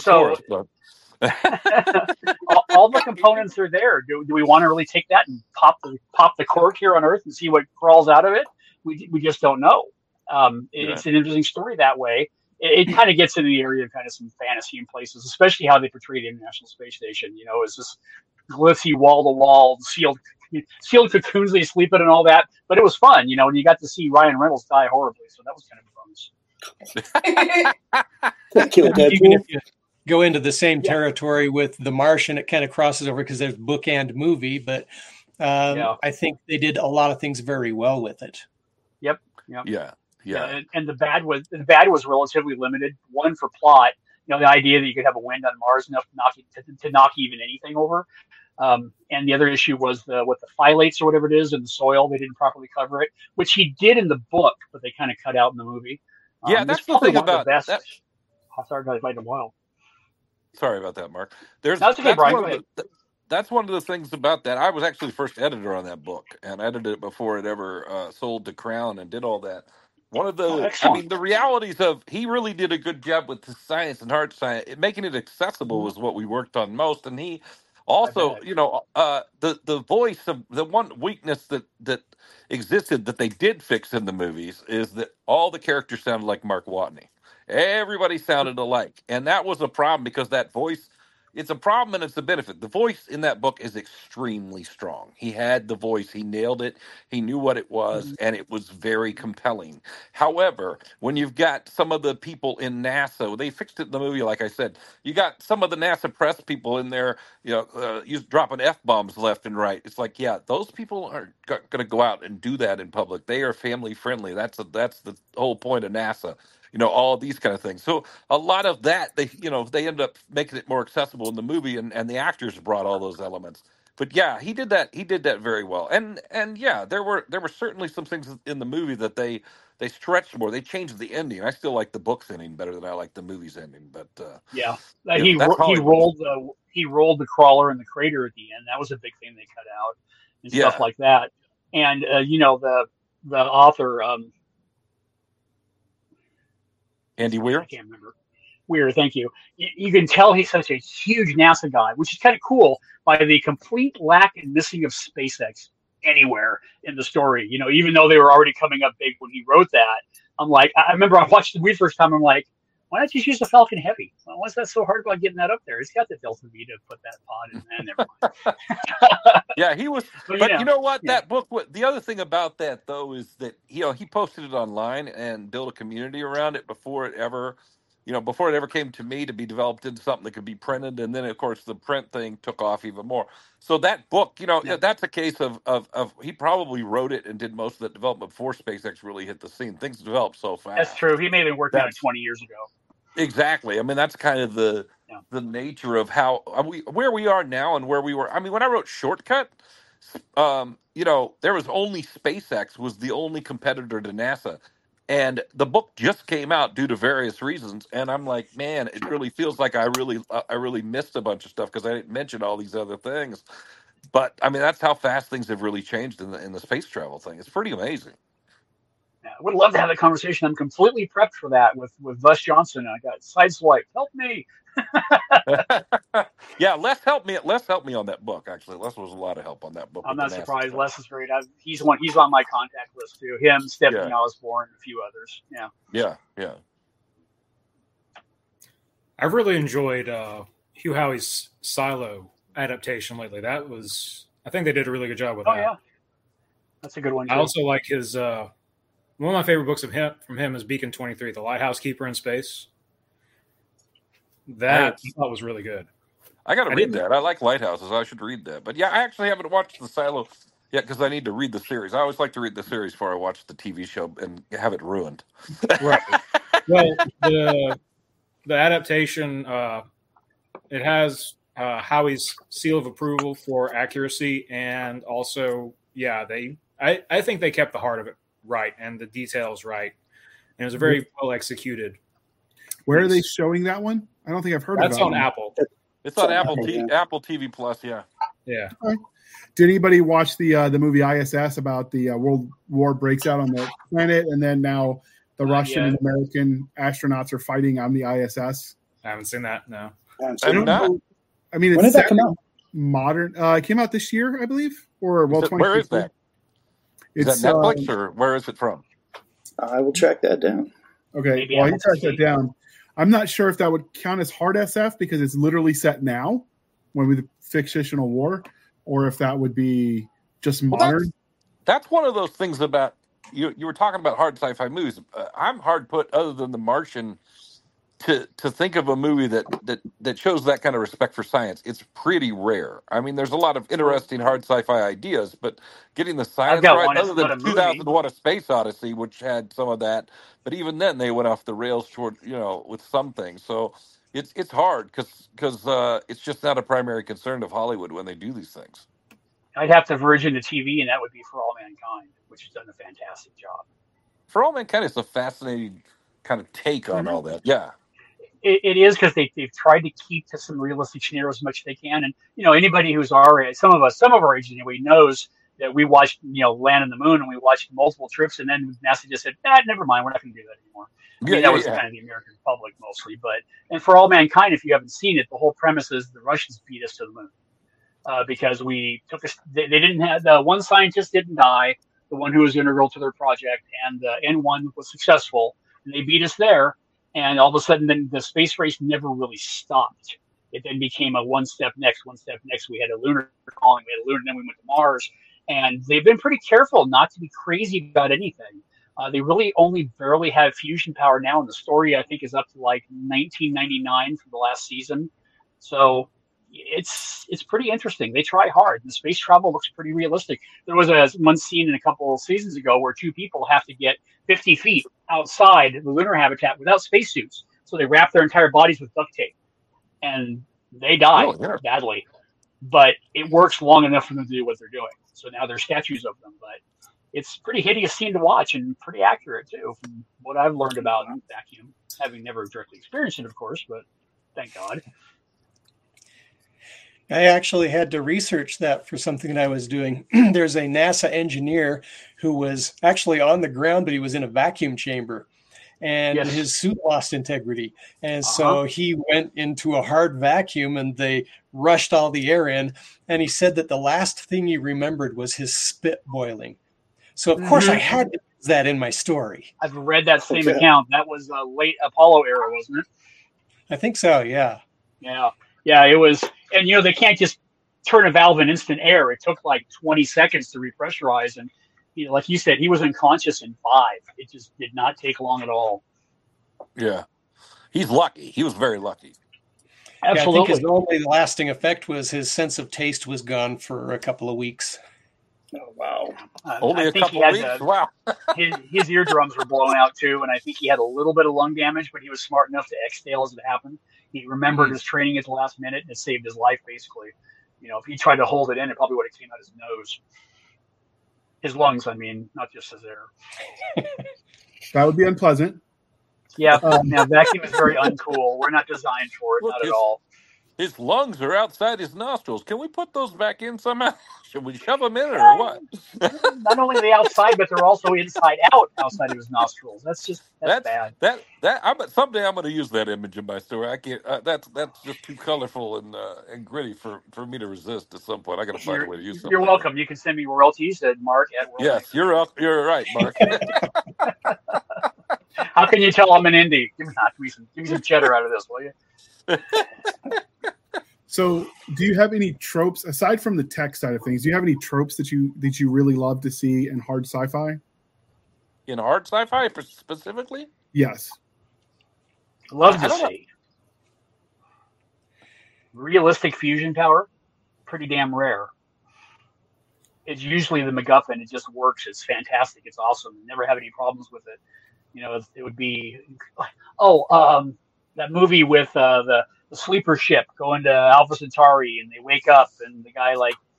all the components are there. Do we want to really take that and pop the cork here on Earth and see what crawls out of it? We just don't know. It's an interesting story that way. It kind of gets into the area of kind of some fantasy in places, especially how they portray the International Space Station. It's this glitzy wall-to-wall sealed cocoons they sleep in and all that. But it was fun, and you got to see Ryan Reynolds die horribly, so that was kind of fun. Even if you go into the same territory with The Martian, it kind of crosses over because there's bookend movie, but I think they did a lot of things very well with it. Yep. Yeah. And the bad was relatively limited. One, for plot, the idea that you could have a wind on Mars enough to knock even anything over. And the other issue was the phthalates or whatever it is in the soil. They didn't properly cover it, which he did in the book, but they kind of cut out in the movie. That's the thing about that. Sorry, I might have while. Sorry about that, Mark. That's one of the things about that. I was actually the first editor on that book and edited it before it ever sold to Crown and did all that. One of the, the realities of he really did a good job with the science and hard science. Making it accessible was what we worked on most. And he also, the voice of the one weakness that existed that they did fix in the movies is that all the characters sounded like Mark Watney. Everybody sounded alike. And that was a problem because that voice, it's a problem and it's a benefit. The voice in that book is extremely strong. He had the voice. He nailed it. He knew what it was, and it was very compelling. However, when you've got some of the people in NASA, they fixed it in the movie, like I said. You got some of the NASA press people in there, dropping F-bombs left and right. It's like, those people aren't going to go out and do that in public. They are family friendly. That's the whole point of NASA. All of these kind of things. So a lot of that, they end up making it more accessible in the movie, and the actors brought all those elements. But he did that. He did that very well. And there were certainly some things in the movie that they they stretched more. They changed the ending. I still like the book's ending better than I like the movie's ending. But he rolled the crawler in the crater at the end. That was a big thing they cut out and stuff like that. And the author Andy Weir. I can't remember. Weir, thank you. You can tell he's such a huge NASA guy, which is kind of cool by the complete lack and missing of SpaceX anywhere in the story. Even though they were already coming up big when he wrote that, I'm like, I remember I watched the movie first time. I'm like, why not just use the Falcon Heavy? Why is that so hard about getting that up there? He's got the Delta V to put that pod in there. Never mind. Yeah, he was. But you know what? That book. The other thing about that though is that he posted it online and built a community around it before it ever came to me to be developed into something that could be printed. And then, of course, the print thing took off even more. So that book, that's a case of he probably wrote it and did most of the development before SpaceX really hit the scene. Things developed so fast. That's true. He may have been working on it 20 years ago. Exactly. I mean, that's kind of the nature of how where we are now and where we were. I mean, when I wrote Shortcut, there was only SpaceX was the only competitor to NASA. And the book just came out due to various reasons, and I'm like, man, it really feels like I really missed a bunch of stuff because I didn't mention all these other things. But I mean, that's how fast things have really changed in the space travel thing. It's pretty amazing. Yeah, I would love to have that conversation. I'm completely prepped for that with Les Johnson. I got sideswiped. Help me. Yeah, Les helped me on that book. Actually, Les was a lot of help on that book. I'm not surprised. Les is great. He's on my contact list too. Him, Stephanie Osborne, and a few others. Yeah. I've really enjoyed Hugh Howey's Silo adaptation lately. I think they did a really good job with that. Yeah, that's a good one too. I also like his one of my favorite books from him is Beacon 23, The Lighthouse Keeper in Space. That I thought was really good. I got to read that. I like lighthouses. I should read that. But yeah, I actually haven't watched the Silo yet because I need to read the series. I always like to read the series before I watch the TV show and have it ruined. Right. Well, the adaptation it has Howie's seal of approval for accuracy, and also I think they kept the heart of it right and the details right, and it was a very well executed. Where are they showing that one? I don't think I've heard of that. That's on Apple. It's on Apple TV Plus. Yeah. Okay. Did anybody watch the movie ISS about the World War breaks out on the planet, and then now the Russian and American astronauts are fighting on the ISS? I haven't seen that. No. I mean, when did that come out? Modern. It came out this year, I believe, or where is that? Is that Netflix or where is it from? I will track that down. Okay, Maybe while you track that down, I'm not sure if that would count as hard SF because it's literally set now when we fictional war, or if that would be just modern. That's one of those things about you were talking about hard sci-fi movies. I'm hard put, other than The Martian, to think of a movie that shows that kind of respect for science. It's pretty rare. I mean, there's a lot of interesting hard sci-fi ideas, but getting the science right, other than 2001: A Space Odyssey, which had some of that, but even then they went off the rails toward with some things. So it's hard because it's just not a primary concern of Hollywood when they do these things. I'd have to verge into TV, and that would be For All Mankind, which has done a fantastic job. For All Mankind is a fascinating kind of take on all that. Yeah. It is, because they've tried to keep to some realistic scenarios as much as they can. And, anybody who's our age, some of our age anyway, knows that we watched, Land on the Moon, and we watched multiple trips, and then NASA just said, never mind, we're not going to do that anymore. That was kind of the American public mostly. And For All Mankind, if you haven't seen it, the whole premise is the Russians beat us to the moon. Because they didn't have, the one scientist didn't die, the one who was integral to their project, and the N1 was successful, and they beat us there. And all of a sudden, then the space race never really stopped. It then became a one step next. We had a lunar calling, then we went to Mars. And they've been pretty careful not to be crazy about anything. They really only barely have fusion power now. And the story, I think, is up to like 1999 for the last season. So it's pretty interesting. They try hard. The space travel looks pretty realistic. There was one scene in a couple of seasons ago where two people have to get 50 feet outside the lunar habitat without spacesuits. So they wrap their entire bodies with duct tape, and they die badly. But it works long enough for them to do what they're doing. So now there's statues of them. But it's pretty hideous scene to watch and pretty accurate too, from what I've learned about vacuum, having never directly experienced it, of course, but thank God. I actually had to research that for something that I was doing. There's a NASA engineer who was actually on the ground, but he was in a vacuum chamber, and his suit lost integrity. And so he went into a hard vacuum and they rushed all the air in. And he said that the last thing he remembered was his spit boiling. So, of course, I had to use that in my story. I've read that same account. That was a late Apollo era, wasn't it? I think so, yeah. Yeah, it was. And, they can't just turn a valve in instant air. It took like 20 seconds to repressurize. And, like you said, he was unconscious in 5. It just did not take long at all. Yeah. He's lucky. He was very lucky. Absolutely. Yeah, I think his only lasting effect was his sense of taste was gone for a couple of weeks. Oh, wow. Only a couple of weeks? Wow. his eardrums were blown out, too, and I think he had a little bit of lung damage, but he was smart enough to exhale as it happened. He remembered his training at the last minute, and it saved his life, basically. If he tried to hold it in, it probably would have came out his nose. His lungs, I mean, not just his air. That would be unpleasant. Yeah, vacuum is very uncool. We're not designed for it, not at all. His lungs are outside his nostrils. Can we put those back in somehow? Should we shove them in or what? Not only are they outside, but they're also inside out outside of his nostrils. That's bad. Someday I'm going to use that image in my story. I can't. That's just too colorful and gritty for me to resist. At some point, I got to find a way to use something. You're welcome. You can send me royalties at Mark at. Yes, you're right, Mark. How can you tell I'm an indie? Give me some cheddar out of this, will you? So, do you have any tropes aside from the tech side of things? Do you have any tropes that you really love to see in hard sci-fi? In hard sci-fi specifically? Yes. Love to see. Realistic fusion power, pretty damn rare. It's usually the MacGuffin. It just works. It's fantastic. It's awesome. Never have any problems with it. It would be, that movie with the sleeper ship going to Alpha Centauri, and they wake up, and the guy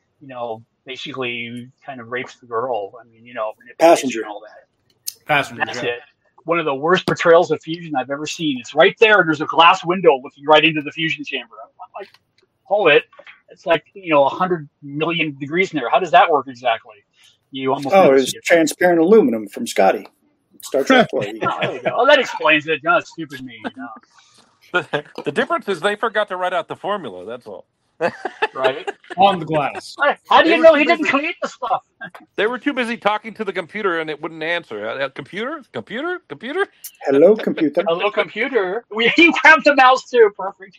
basically kind of rapes the girl. I mean, Passenger and all that. Passenger. That's it. One of the worst portrayals of fusion I've ever seen. It's right there, and there's a glass window looking right into the fusion chamber. I'm like, hold it. It's like 100 million degrees in there. How does that work exactly? You almost it's transparent aluminum from Scotty. Star Trek. There you go. Oh, that explains it. No, stupid me. The difference is they forgot to write out the formula. That's all. Right on the glass. How do you know he didn't create the stuff? They were too busy talking to the computer, and it wouldn't answer. Computer. Hello, computer. Hello, computer. You grabbed the mouse too. Perfect.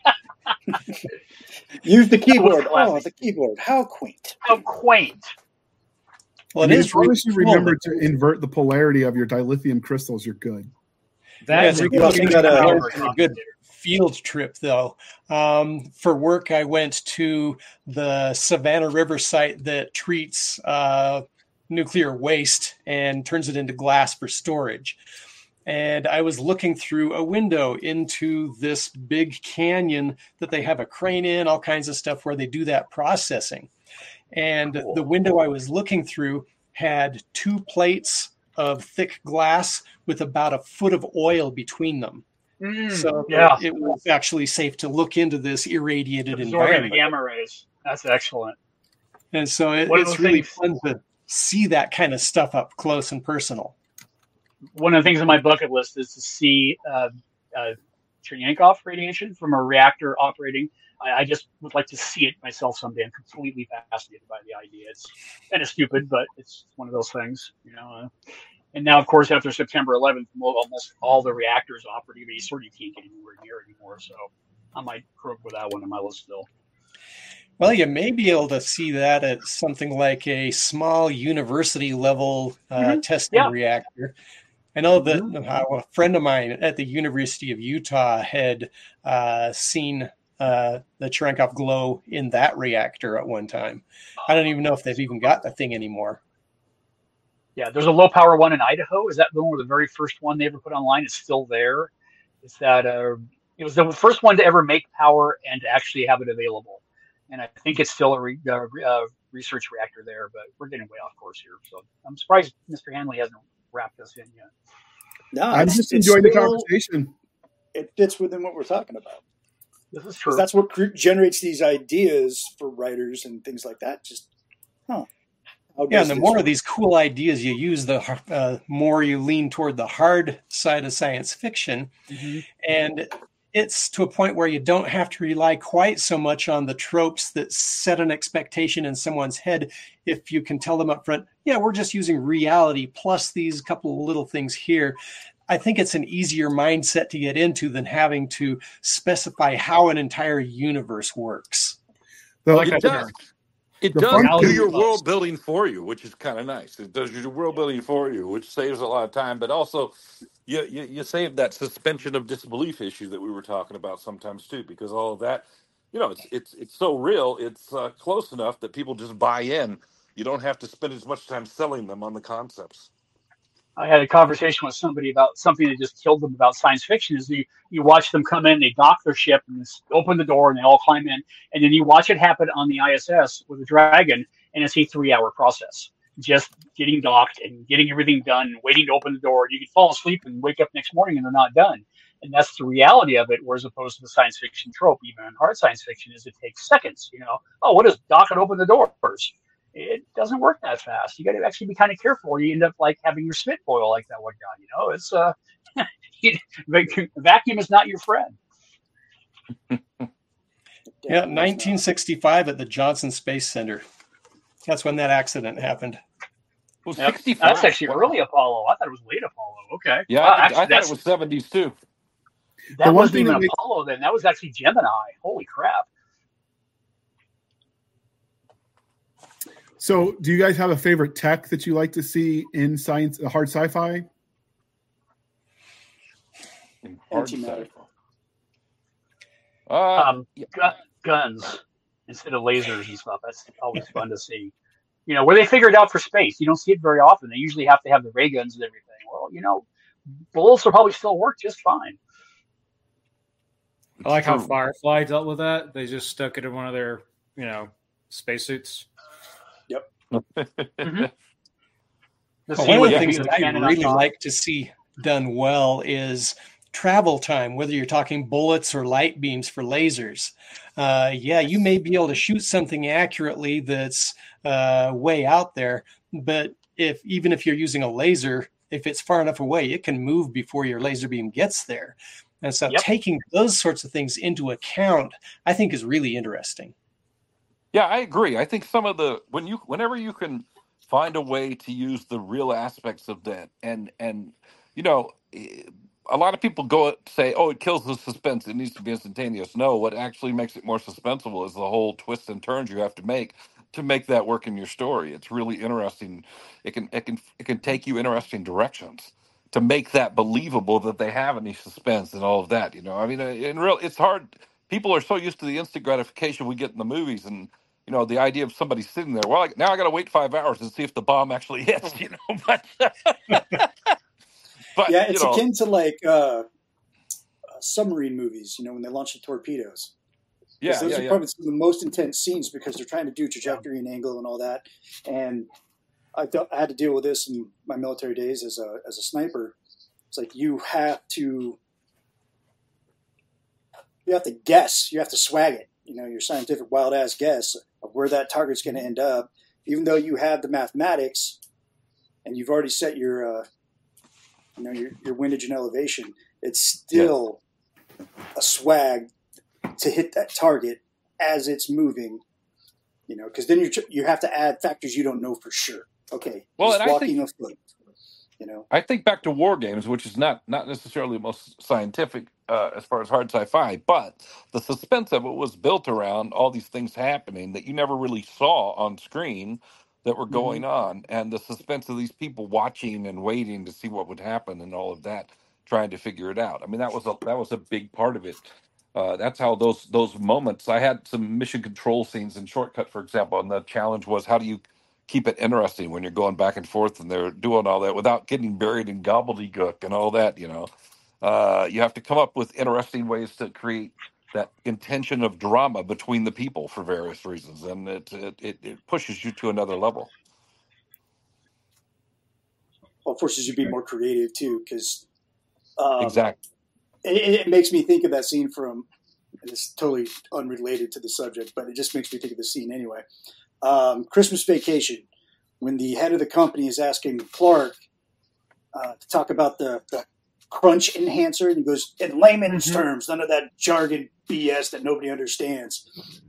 Use the keyboard. Oh, the keyboard. How quaint. How quaint. Well, as long as you remember to invert the polarity of your dilithium crystals, you're good. That's a good field trip, though. For work, I went to the Savannah River site that treats nuclear waste and turns it into glass for storage. And I was looking through a window into this big canyon that they have a crane in, all kinds of stuff where they do that processing. And the window I was looking through had 2 plates of thick glass with about a foot of oil between them. So it was actually safe to look into this irradiated environment. The gamma rays. That's excellent. And so it's really fun to see that kind of stuff up close and personal. One of the things on my bucket list is to see Chernyankov radiation from a reactor operating. I just would like to see it myself someday. I'm completely fascinated by the idea. It's kind of stupid, but it's one of those things, And now, of course, after September 11th, almost all the reactors operating, you sort of can't get anywhere near anymore. So I might croak with that one on my list still. Well, you may be able to see that at something like a small university level testing reactor. I know that a friend of mine at the University of Utah had seen the Cherenkov glow in that reactor at one time. I don't even know if they've even got the thing anymore. Yeah, there's a low power one in Idaho. Is that the one where the very first one they ever put online is still there? It's that it was the first one to ever make power and to actually have it available. And I think it's still a research reactor there, but we're getting way off course here. So I'm surprised Mr. Hanley hasn't wrapped us in yet. No, I'm just enjoying the conversation. It fits within what we're talking about. This is true. That's what generates these ideas for writers and things like that. Just, and the more of these cool ideas you use, the more you lean toward the hard side of science fiction. Mm-hmm. And it's to a point where you don't have to rely quite so much on the tropes that set an expectation in someone's head. If you can tell them up front, we're just using reality plus these couple of little things here. I think it's an easier mindset to get into than having to specify how an entire universe works. It does. It does do your world building for you, which is kind of nice. It does your world building for you, which saves a lot of time, but also you save that suspension of disbelief issue that we were talking about sometimes too, because all of that, it's so real, it's close enough that people just buy in. You don't have to spend as much time selling them on the concepts. I had a conversation with somebody about something that just killed them about science fiction. Is you watch them come in, they dock their ship, and open the door, and they all climb in, and then you watch it happen on the ISS with the Dragon, and it's a 3-hour process, just getting docked and getting everything done, waiting to open the door. You can fall asleep and wake up next morning, and they're not done. And that's the reality of it, whereas opposed to the science fiction trope, even in hard science fiction, is it takes seconds. What is dock and open the doors? It doesn't work that fast. You got to actually be kind of careful, or you end up like having your spit boil like that one guy. It's vacuum is not your friend. 1965 at the Johnson Space Center. That's when that accident happened. Well, 65. That's actually early Apollo. I thought it was late Apollo. Okay. Yeah, I thought it was 70s too. That wasn't even Apollo then. That was actually Gemini. Holy crap. So, do you guys have a favorite tech that you like to see in science, hard sci-fi? Hard sci-fi. Guns instead of lasers and stuff. That's always fun to see. Where they figure it out for space. You don't see it very often. They usually have to have the ray guns and everything. Well, bullets will probably still work just fine. I like how Firefly dealt with that. They just stuck it in one of their, spacesuits. Yep. Mm-hmm. One of the things that I really like to see done well is travel time, whether you're talking bullets or light beams for lasers. You may be able to shoot something accurately that's way out there, but even if you're using a laser, if it's far enough away, it can move before your laser beam gets there. And so taking those sorts of things into account, I think is really interesting. Yeah, I agree. I think some of whenever you can find a way to use the real aspects of that, and a lot of people say, "Oh, it kills the suspense. It needs to be instantaneous." No, what actually makes it more suspenseful is the whole twists and turns you have to make that work in your story. It's really interesting. It can take you interesting directions to make that believable that they have any suspense and all of that. It's hard. People are so used to the instant gratification we get in the movies, and the idea of somebody sitting there. Well, now I got to wait 5 hours and see if the bomb actually hits. But yeah, it's akin to like submarine movies. When they launch the torpedoes. Yeah, those are probably some of the most intense scenes because they're trying to do trajectory and angle and all that. And I had to deal with this in my military days as a sniper. It's like you have to guess. You have to swag it. Your scientific wild ass guess of where that target's going to end up, even though you have the mathematics and you've already set your windage and elevation. It's still a swag to hit that target as it's moving. Because then you have to add factors you don't know for sure. Okay, well, and walking a foot. I think back to War Games, which is not necessarily the most scientific as far as hard sci-fi, but the suspense of it was built around all these things happening that you never really saw on screen that were going on, and the suspense of these people watching and waiting to see what would happen and all of that, trying to figure it out. I mean, that was a big part of it. That's how those moments. I had some mission control scenes in Shortcut, for example, and the challenge was how do you keep it interesting when you're going back and forth and they're doing all that without getting buried in gobbledygook and all that. You have to come up with interesting ways to create intention of drama between the people for various reasons, and it pushes you to another level. Well, it forces you to be more creative too, because Exactly. it makes me think of that scene from, and it's totally unrelated to the subject, but it just makes me think of the scene anyway. Christmas Vacation, when the head of the company is asking Clark to talk about the crunch enhancer, and he goes, in layman's terms, none of that jargon BS that nobody understands.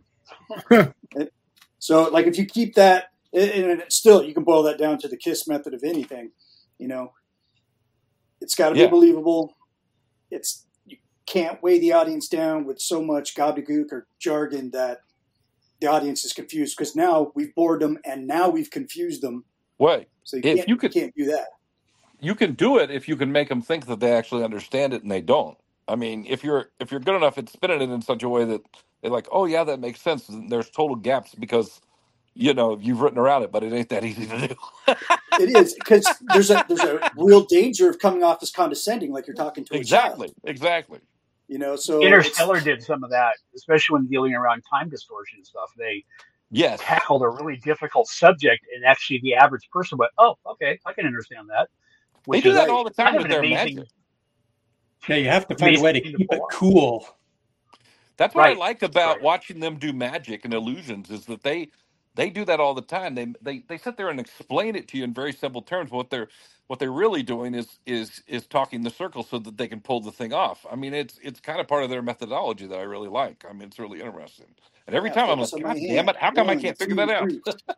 So, like, if you keep that, and still, you can boil that down to the KISS method of anything. You know, it's got to be believable. You can't weigh the audience down with so much gobbledygook or jargon that the audience is confused, because now we've bored them and now we've confused them. Wait, so you can't do that. You can do it if you can make them think that they actually understand it, and they don't. I mean, if you're good enough at spinning it in such a way that they're like, oh yeah, that makes sense. And there's total gaps because you've written around it, but it ain't that easy to do. It is, because there's a real danger of coming off as condescending, like you're talking to a child. Exactly. So Interstellar did some of that, especially when dealing around time distortion and stuff. They tackled a really difficult subject, and actually the average person went, "Oh, okay, I can understand that." They do that all the time with their magic. Yeah, you have to find a way to keep it cool. That's what I like about watching them do magic and illusions, is that they do that all the time. They sit there and explain it to you in very simple terms. What they're really doing is talking the circle so that they can pull the thing off. I mean, it's kind of part of their methodology that I really like. I mean, it's really interesting. And every time I'm like, God damn it, how come I can't figure that out?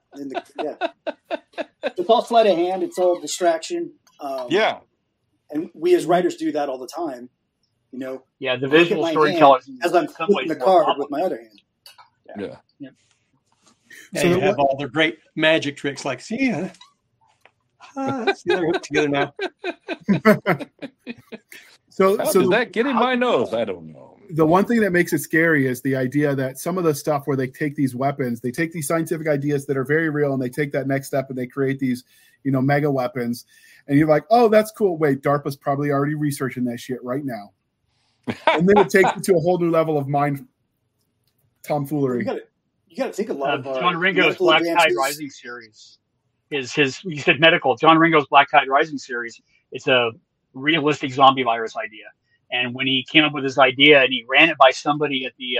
It's all sleight of hand. It's all distraction. And we as writers do that all the time. The visual storyteller as I'm flipping the card with my other hand. So you have all the great magic tricks, like, see, they're hooked together now. So did that get in my nose? I don't know. The one thing that makes it scary is the idea that some of the stuff where they take these weapons, they take these scientific ideas that are very real, and they take that next step and they create these, mega weapons. And you're like, oh, that's cool. Wait, DARPA's probably already researching that shit right now. And then it takes you to a whole new level of mind tomfoolery. You got to think a lot of John Ringo's Black Tide Rising series. You said medical. John Ringo's Black Tide Rising series. It's a realistic zombie virus idea. And when he came up with his idea and he ran it by somebody at the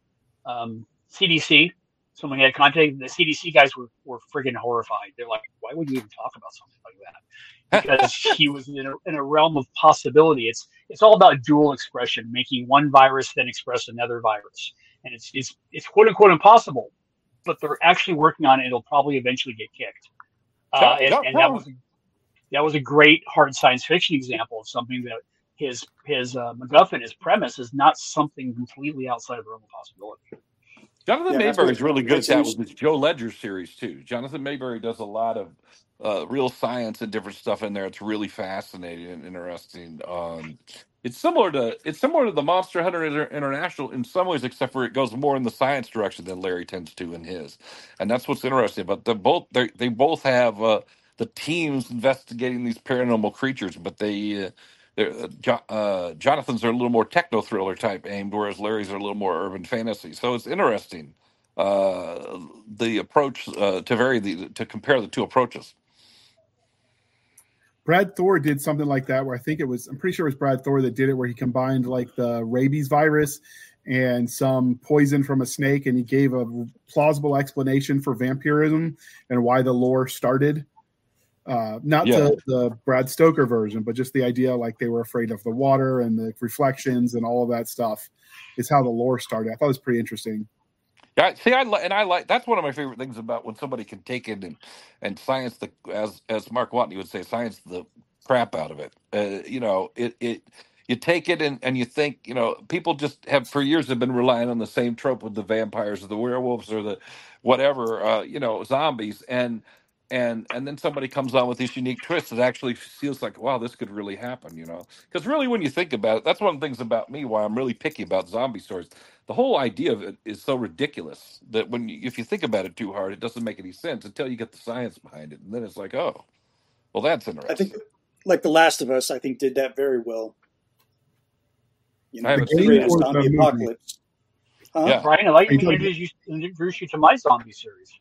CDC, someone he had contacted, the CDC guys were friggin' horrified. They're like, why would you even talk about something like that? Because he was in a realm of possibility. It's all about dual expression, making one virus then express another virus. And it's quote unquote impossible, but they're actually working on it. It'll probably eventually get kicked. And that was a great hard science fiction example of something that his MacGuffin, his premise, is not something completely outside of the realm of possibility. Jonathan Mayberry is really good at that with his Joe Ledger series too. Jonathan Mayberry does a lot of real science and different stuff in there. It's really fascinating and interesting. It's similar to the Monster Hunter International in some ways, except for it goes more in the science direction than Larry tends to in his, and that's what's interesting. But they both have the teams investigating these paranormal creatures, but Jonathan's are a little more techno thriller type aimed, whereas Larry's are a little more urban fantasy. So it's interesting the approach to compare the two approaches. Brad Thor did something like that where I'm pretty sure it was Brad Thor that did it, where he combined like the rabies virus and some poison from a snake, and he gave a plausible explanation for vampirism and why the lore started. Not the Brad Stoker version, but just the idea like they were afraid of the water and the reflections and all of that stuff is how the lore started. I thought it was pretty interesting. Yeah, see, I like that's one of my favorite things about when somebody can take it and science as Mark Watney would say, science the crap out of it. You take it and you think, people just have for years have been relying on the same trope with the vampires or the werewolves or the whatever, zombies, and then somebody comes on with this unique twist that actually feels like, wow, this could really happen, Because really, when you think about it, that's one of the things about me why I'm really picky about zombie stories. The whole idea of it is so ridiculous that if you think about it too hard, it doesn't make any sense until you get the science behind it, and then it's like, oh, well, that's interesting. I think, like The Last of Us, I think did that very well. The zombie apocalypse. Huh? Yeah. Brian, I'd like Are you to talking- introduce you to my zombie series.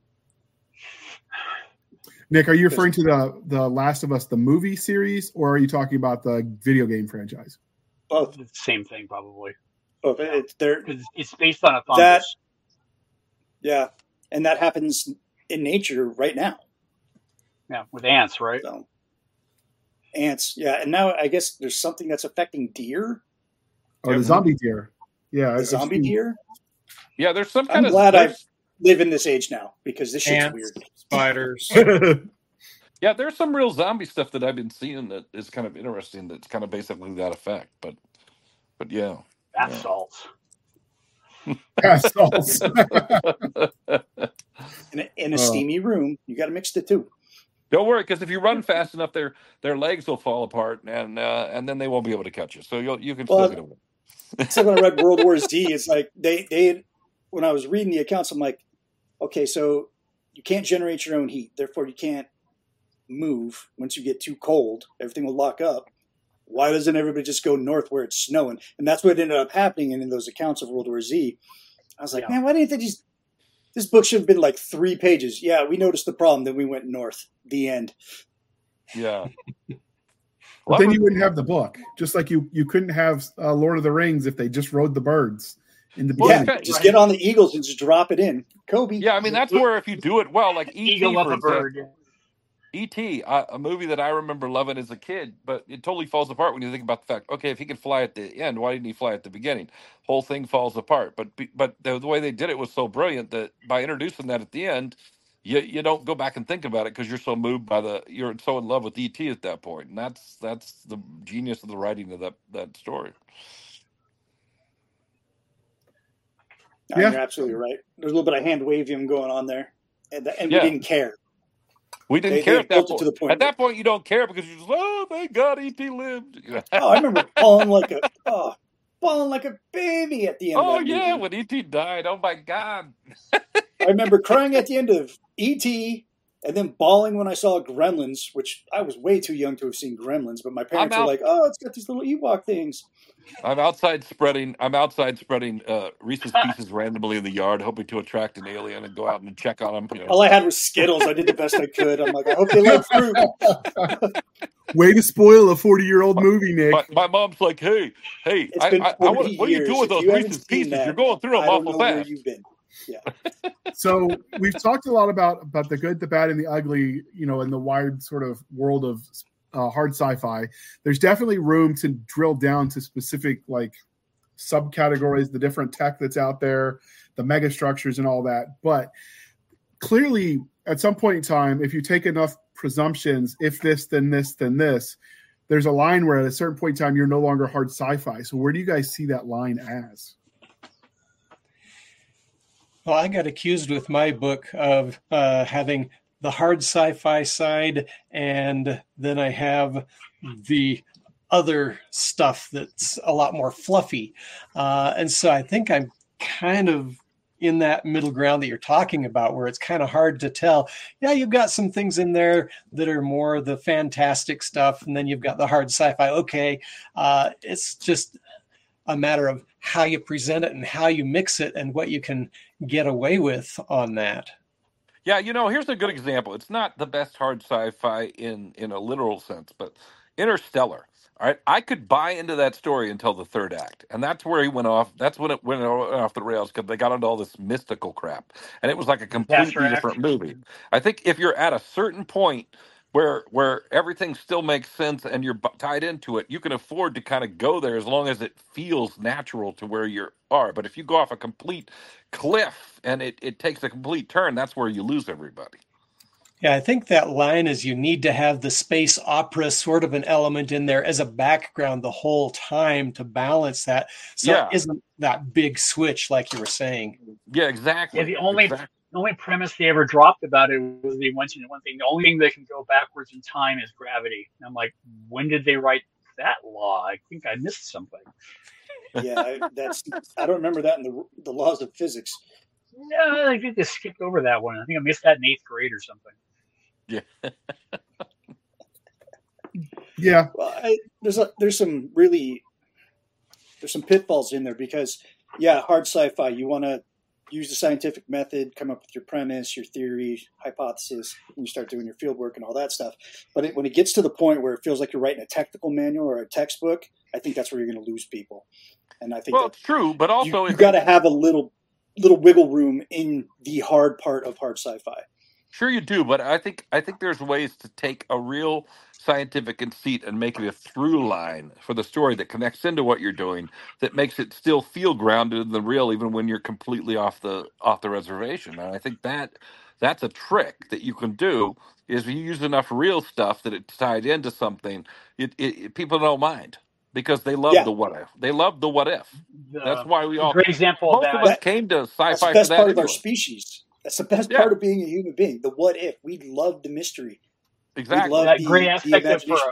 Nick, are you referring to the Last of Us, the movie series, or are you talking about the video game franchise? Both. It's the same thing, probably. Both. It's based on a fungus. That, yeah, and that happens in nature right now. Yeah, with ants, right? So, ants, yeah, and now I guess there's something that's affecting deer. Oh, the zombie deer. Yeah, The zombie deer. Yeah, there's some kind I'm of. glad I there's- live in this age now because this shit's Ants, weird. spiders. Yeah, there's some real zombie stuff that I've been seeing that is kind of interesting. That's kind of basically that effect. But yeah. Bath Yeah. salts. Salts. In a steamy room, you got to mix the two. Don't worry, because if you run fast enough, their legs will fall apart, and then they won't be able to catch you. So you can still get away. It's like when I read World War Z. It's like they had, when I was reading the accounts, I'm like, okay, so you can't generate your own heat, therefore you can't move. Once you get too cold, everything will lock up. Why doesn't everybody just go north where it's snowing? And that's what ended up happening in those accounts of World War Z. I was like, man, why didn't they just? This book should have been like 3 pages. Yeah, we noticed the problem, then we went north. The end. Yeah. But then you wouldn't have the book. Just like you couldn't have Lord of the Rings if they just rode the birds in the beginning. Yeah, just get on the Eagles and just drop it in. Kobe. Yeah, I mean that's where if you do it well, like E.T. Eagle up for a bird. example. E.T., a movie that I remember loving as a kid, but it totally falls apart when you think about the fact, okay, if he could fly at the end, why didn't he fly at the beginning? Whole thing falls apart. But the way they did it was so brilliant that by introducing that at the end, you don't go back and think about it because you're so moved by you're so in love with E.T. at that point. And that's the genius of the writing of that story. No, you're absolutely right. There's a little bit of hand waving going on there, and we didn't care. We didn't They care at that built it point. to the point At that point, you don't care because you're just, oh, thank God E.T. lived. Oh, I remember bawling like a baby at the end. Oh of that yeah, movie. when E.T. died. Oh my God. I remember crying at the end of E.T. and then bawling when I saw Gremlins, which I was way too young to have seen Gremlins, but my parents were like, "Oh, it's got these little Ewok things." I'm outside spreading Reese's Pieces randomly in the yard, hoping to attract an alien and go out and check on them. You know. All I had was Skittles. I did the best I could. I'm like, I hope they like fruit. Way to spoil a 40-year-old movie, Nick. My mom's like, hey, It's been 40 what are you years. doing with those If you haven't Reese's seen Pieces? that, You're going through them I don't awful know where fast. you've been. Yeah. So we've talked a lot about the good, the bad, and the ugly, in the wide sort of world of hard sci-fi. There's definitely room to drill down to specific like subcategories, the different tech that's out there, the mega structures and all that. But clearly, at some point in time, if you take enough presumptions, if this, then this, then this, there's a line where at a certain point in time, you're no longer hard sci-fi. So where do you guys see that line as? Well, I got accused with my book of having the hard sci-fi side, and then I have the other stuff that's a lot more fluffy. And so I think I'm kind of in that middle ground that you're talking about, where it's kind of hard to tell. Yeah, you've got some things in there that are more the fantastic stuff, and then you've got the hard sci-fi. Okay, it's just a matter of how you present it and how you mix it and what you can get away with on that. Yeah, here's a good example. It's not the best hard sci-fi in a literal sense, but Interstellar. All right, I could buy into that story until the third act, and that's where he went off. That's when it went off the rails because they got into all this mystical crap, and it was like a completely different movie. I think if you're at a certain point where everything still makes sense and you're tied into it, you can afford to kind of go there as long as it feels natural to where you are. But if you go off a complete cliff and it takes a complete turn, that's where you lose everybody. Yeah, I think that line is you need to have the space opera sort of an element in there as a background the whole time to balance that. So it isn't that big switch like you were saying. Yeah, exactly. Yeah, the only premise they ever dropped about it was they mentioned one thing. The only thing that can go backwards in time is gravity. And I'm like, when did they write that law? I think I missed something. Yeah, I don't remember that in the laws of physics. No, I think they skipped over that one. I think I missed that in 8th grade or something. Yeah. Yeah. Well, there's some pitfalls in there because hard sci-fi. You want to use the scientific method, come up with your premise, your theory, hypothesis, and you start doing your field work and all that stuff. But when it gets to the point where it feels like you're writing a technical manual or a textbook, I think that's where you're going to lose people. And I think it's true, but also you got to have a little wiggle room in the hard part of hard sci-fi. Sure you do, but I think there's ways to take a real scientific conceit and make it a through line for the story that connects into what you're doing, that makes it still feel grounded in the real, even when you're completely off the reservation. And I think that's a trick that you can do, is if you use enough real stuff that it's tied into something, people don't mind, because they love the what if. They love the what if. That's why we all, great example most of of us came to sci-fi. That's the best for that part of anyway. our species. That's the best part of being a human being. The what if. We love the mystery. Exactly. That great aspect of for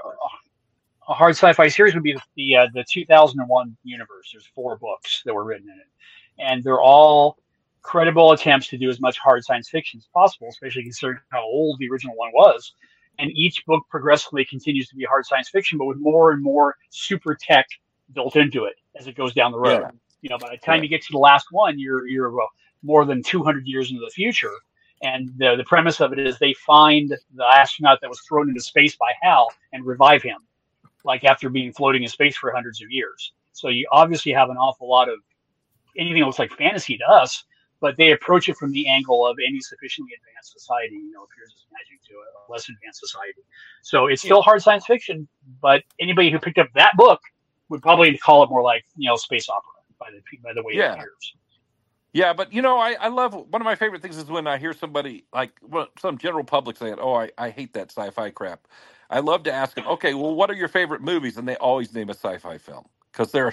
a hard sci-fi series would be the 2001 universe. There's 4 books that were written in it, and they're all credible attempts to do as much hard science fiction as possible, especially considering how old the original one was. And each book progressively continues to be hard science fiction, but with more and more super tech built into it as it goes down the road. Yeah. By the time you get to the last one, you're more than 200 years into the future. And the premise of it is they find the astronaut that was thrown into space by Hal and revive him, like after being floating in space for hundreds of years. So you obviously have an awful lot of anything that looks like fantasy to us, but they approach it from the angle of any sufficiently advanced society, appears as magic to a less advanced society. So it's still hard science fiction, but anybody who picked up that book would probably call it more like, space opera by the way it appears. Yeah, but I love, one of my favorite things is when I hear somebody like some general public saying, "Oh, I hate that sci-fi crap." I love to ask them, "Okay, well, what are your favorite movies?" And they always name a sci-fi film, because there are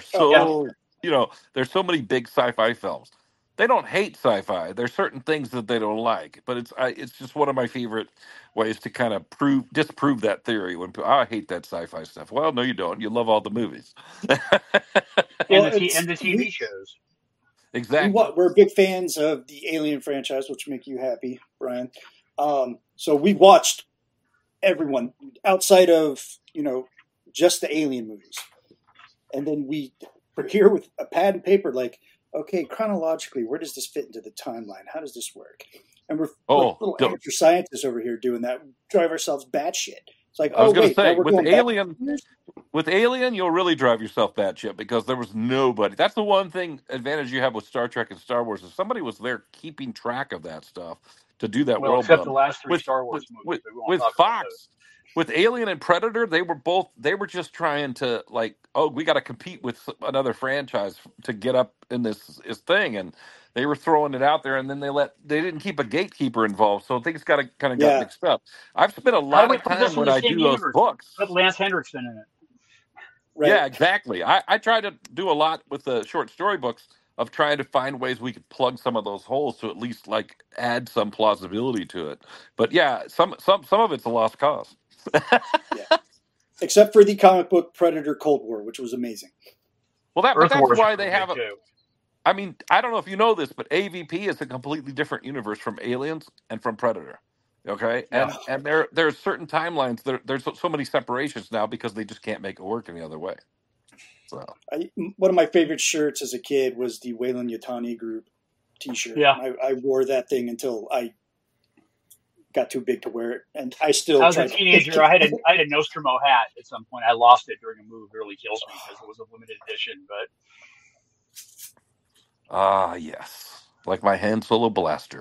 there's so many big sci-fi films. They don't hate sci-fi. There's certain things that they don't like, but it's just one of my favorite ways to kind of disprove that theory. When people, I hate that sci-fi stuff. Well, no, you don't. You love all the movies and the TV shows. Exactly. We're big fans of the Alien franchise, which make you happy, Brian. So we watched everyone outside of, just the Alien movies. And then we're here with a pad and paper, like, okay, chronologically, where does this fit into the timeline? How does this work? And we're little amateur scientists over here doing that. We drive ourselves batshit. It's like, I was going to say, with Alien, you'll really drive yourself batshit, because there was nobody. That's the one advantage you have with Star Trek and Star Wars, is somebody was there keeping track of that stuff to do that world. Except the last 3 Star Wars movies. With Fox, with Alien and Predator, they were just trying to, like, we got to compete with another franchise to get up in this thing, and they were throwing it out there, and then they didn't keep a gatekeeper involved, so things got mixed up. I've spent a lot of time when I do those books. Put Lance Henriksen in it. Right. Yeah, exactly. I try to do a lot with the short story books of trying to find ways we could plug some of those holes to at least like add some plausibility to it. But yeah, some of it's a lost cause. Except for the comic book Predator Cold War, which was amazing. Well, that's why they have I mean, I don't know if you know this, but AVP is a completely different universe from Aliens and from Predator. Okay, and there's certain timelines. There's so many separations now because they just can't make it work any other way. So one of my favorite shirts as a kid was the Weyland Yutani Group T-shirt. Yeah, I wore that thing until I got too big to wear it, and I was a teenager. I had a Nostromo hat at some point. I lost it during a move. It really kills me because it was a limited edition. But yes, like my Han Solo blaster.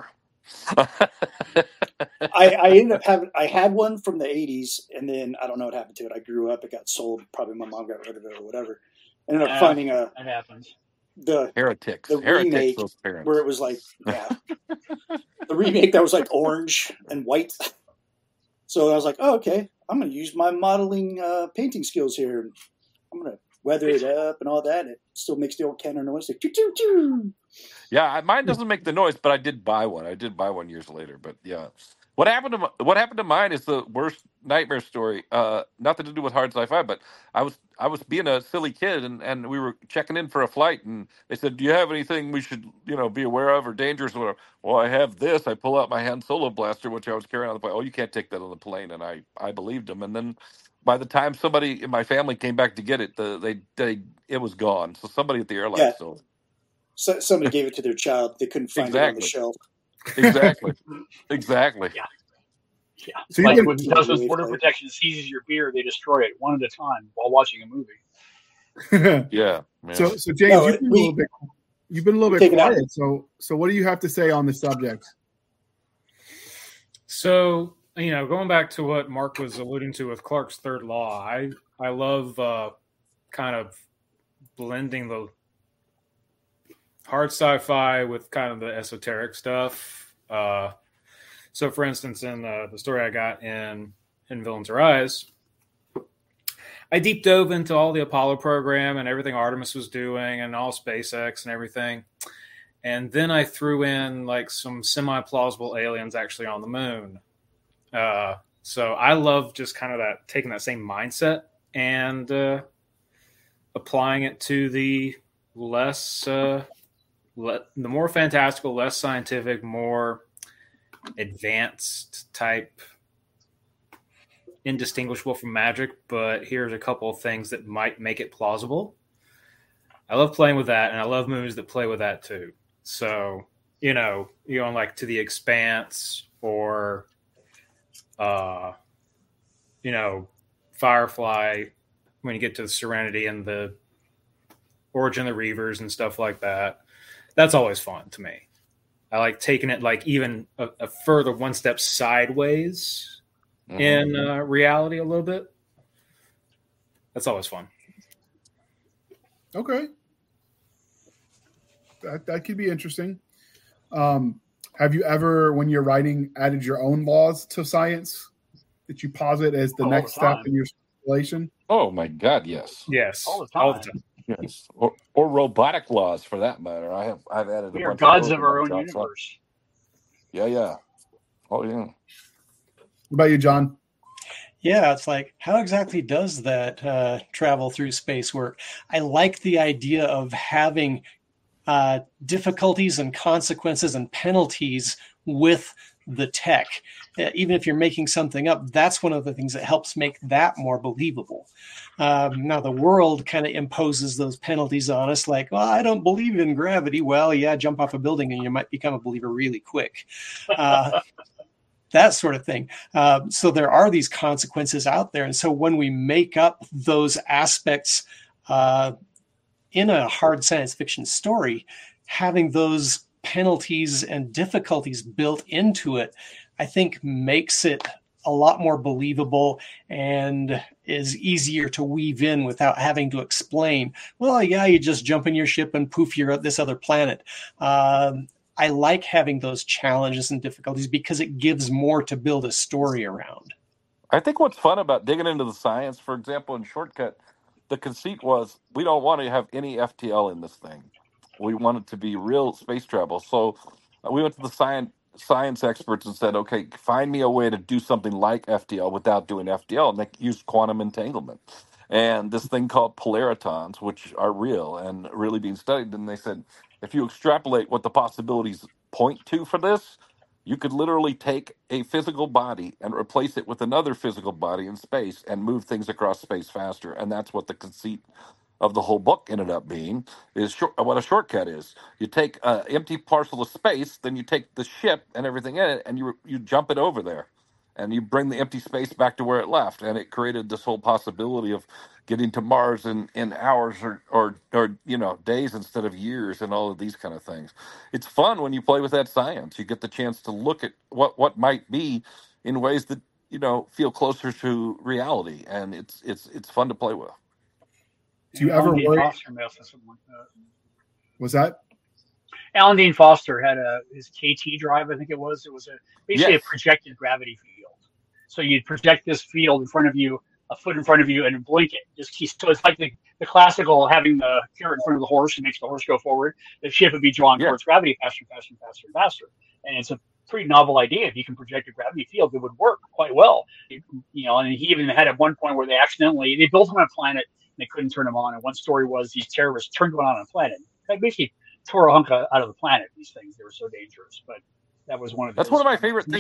I ended up having. I had one from the '80s, and then I don't know what happened to it. I grew up. It got sold. Probably my mom got rid of it or whatever. Ended up finding it happens. The heretics. The remake those parents. Where it was like the remake that was like orange and white. So I was like, oh, okay, I'm going to use my modeling painting skills here. I'm going to weather it up and all that. And it still makes the old cannon noise. Like, choo, choo, choo. Yeah, mine doesn't make the noise, but I did buy one. I did buy one years later. But yeah, what happened to mine is the worst nightmare story. Nothing to do with hard sci-fi, but I was being a silly kid, and we were checking in for a flight, and they said, "Do you have anything we should be aware of or dangerous or whatever?" Well, I have this. I pull out my Han Solo blaster, which I was carrying on the plane. Oh, you can't take that on the plane, and I believed them. And then by the time somebody in my family came back to get it, it was gone. So somebody at the airline stole it. somebody gave it to their child. They couldn't find it on the shelf. Exactly. Exactly. Yeah. Yeah. So like you when Customs Border Protection seizes your beer, they destroy it one at a time while watching a movie. Yeah. So James, you've been a little bit quiet. So what do you have to say on the subject? So, going back to what Mark was alluding to with Clarke's Third Law, I love kind of blending the hard sci-fi with kind of the esoteric stuff. So, for instance, in the story I got in Villains Arise, I deep dove into all the Apollo program and everything Artemis was doing and all SpaceX and everything. And then I threw in like some semi-plausible aliens actually on the moon. So I love just kind of taking that same mindset and applying it to the the more fantastical, less scientific, more advanced type, indistinguishable from magic, but here's a couple of things that might make it plausible. I love playing with that, and I love movies that play with that too. So, going like to The Expanse or, Firefly, when you get to the Serenity and the Origin of the Reavers and stuff like that. That's always fun to me. I like taking it like even a further one step sideways in reality a little bit. That's always fun. Okay. That could be interesting. Have you ever, when you're writing, added your own laws to science that you posit as the next step in your speculation? Oh my God, yes. Yes. All the time. Yes. Or robotic laws for that matter. I've added. We are gods of our own universe. Yeah. Oh yeah. What about you, John? Yeah, it's like, how exactly does that travel through space work? I like the idea of having difficulties and consequences and penalties with the tech. Even if you're making something up, that's one of the things that helps make that more believable. Now, the world kind of imposes those penalties on us, like, well, I don't believe in gravity. Well, yeah, jump off a building and you might become a believer really quick. That sort of thing. So there are these consequences out there. And so when we make up those aspects in a hard science fiction story, having those penalties and difficulties built into it, I think makes it a lot more believable and is easier to weave in without having to explain, well, yeah, you just jump in your ship and poof, you're at this other planet. I like having those challenges and difficulties because it gives more to build a story around. I think what's fun about digging into the science, for example, in Shortcut, the conceit was we don't want to have any FTL in this thing. We want it to be real space travel. So we went to the science experts and said, okay, find me a way to do something like FTL without doing FTL. And they used quantum entanglement and this thing called polaritons, which are real and really being studied. And they said, if you extrapolate what the possibilities point to for this, you could literally take a physical body and replace it with another physical body in space and move things across space faster. And that's what the conceit of the whole book ended up being, is what a shortcut is. You take an empty parcel of space, then you take the ship and everything in it, and you jump it over there. And you bring the empty space back to where it left. And it created this whole possibility of getting to Mars in hours or days instead of years and all of these kind of things. It's fun when you play with that science. You get the chance to look at what might be in ways that, feel closer to reality. And it's fun to play with. Do you ever worry? Was that? Alan Dean Foster had his KT drive, I think it was. It was basically a projected gravity field. So you'd project this field in front of you, a foot in front of you, and blink it. So it's like the classical having the carrot in front of the horse and makes the horse go forward. The ship would be drawn towards gravity faster and faster and faster and faster. And it's a pretty novel idea. If you can project a gravity field, it would work quite well. And he even had at one point where they built them on a planet and they couldn't turn them on. And one story was these terrorists turned one on a planet. They basically tore a hunk out of the planet. These things, they were so dangerous. But that was one of that's one of my favorite things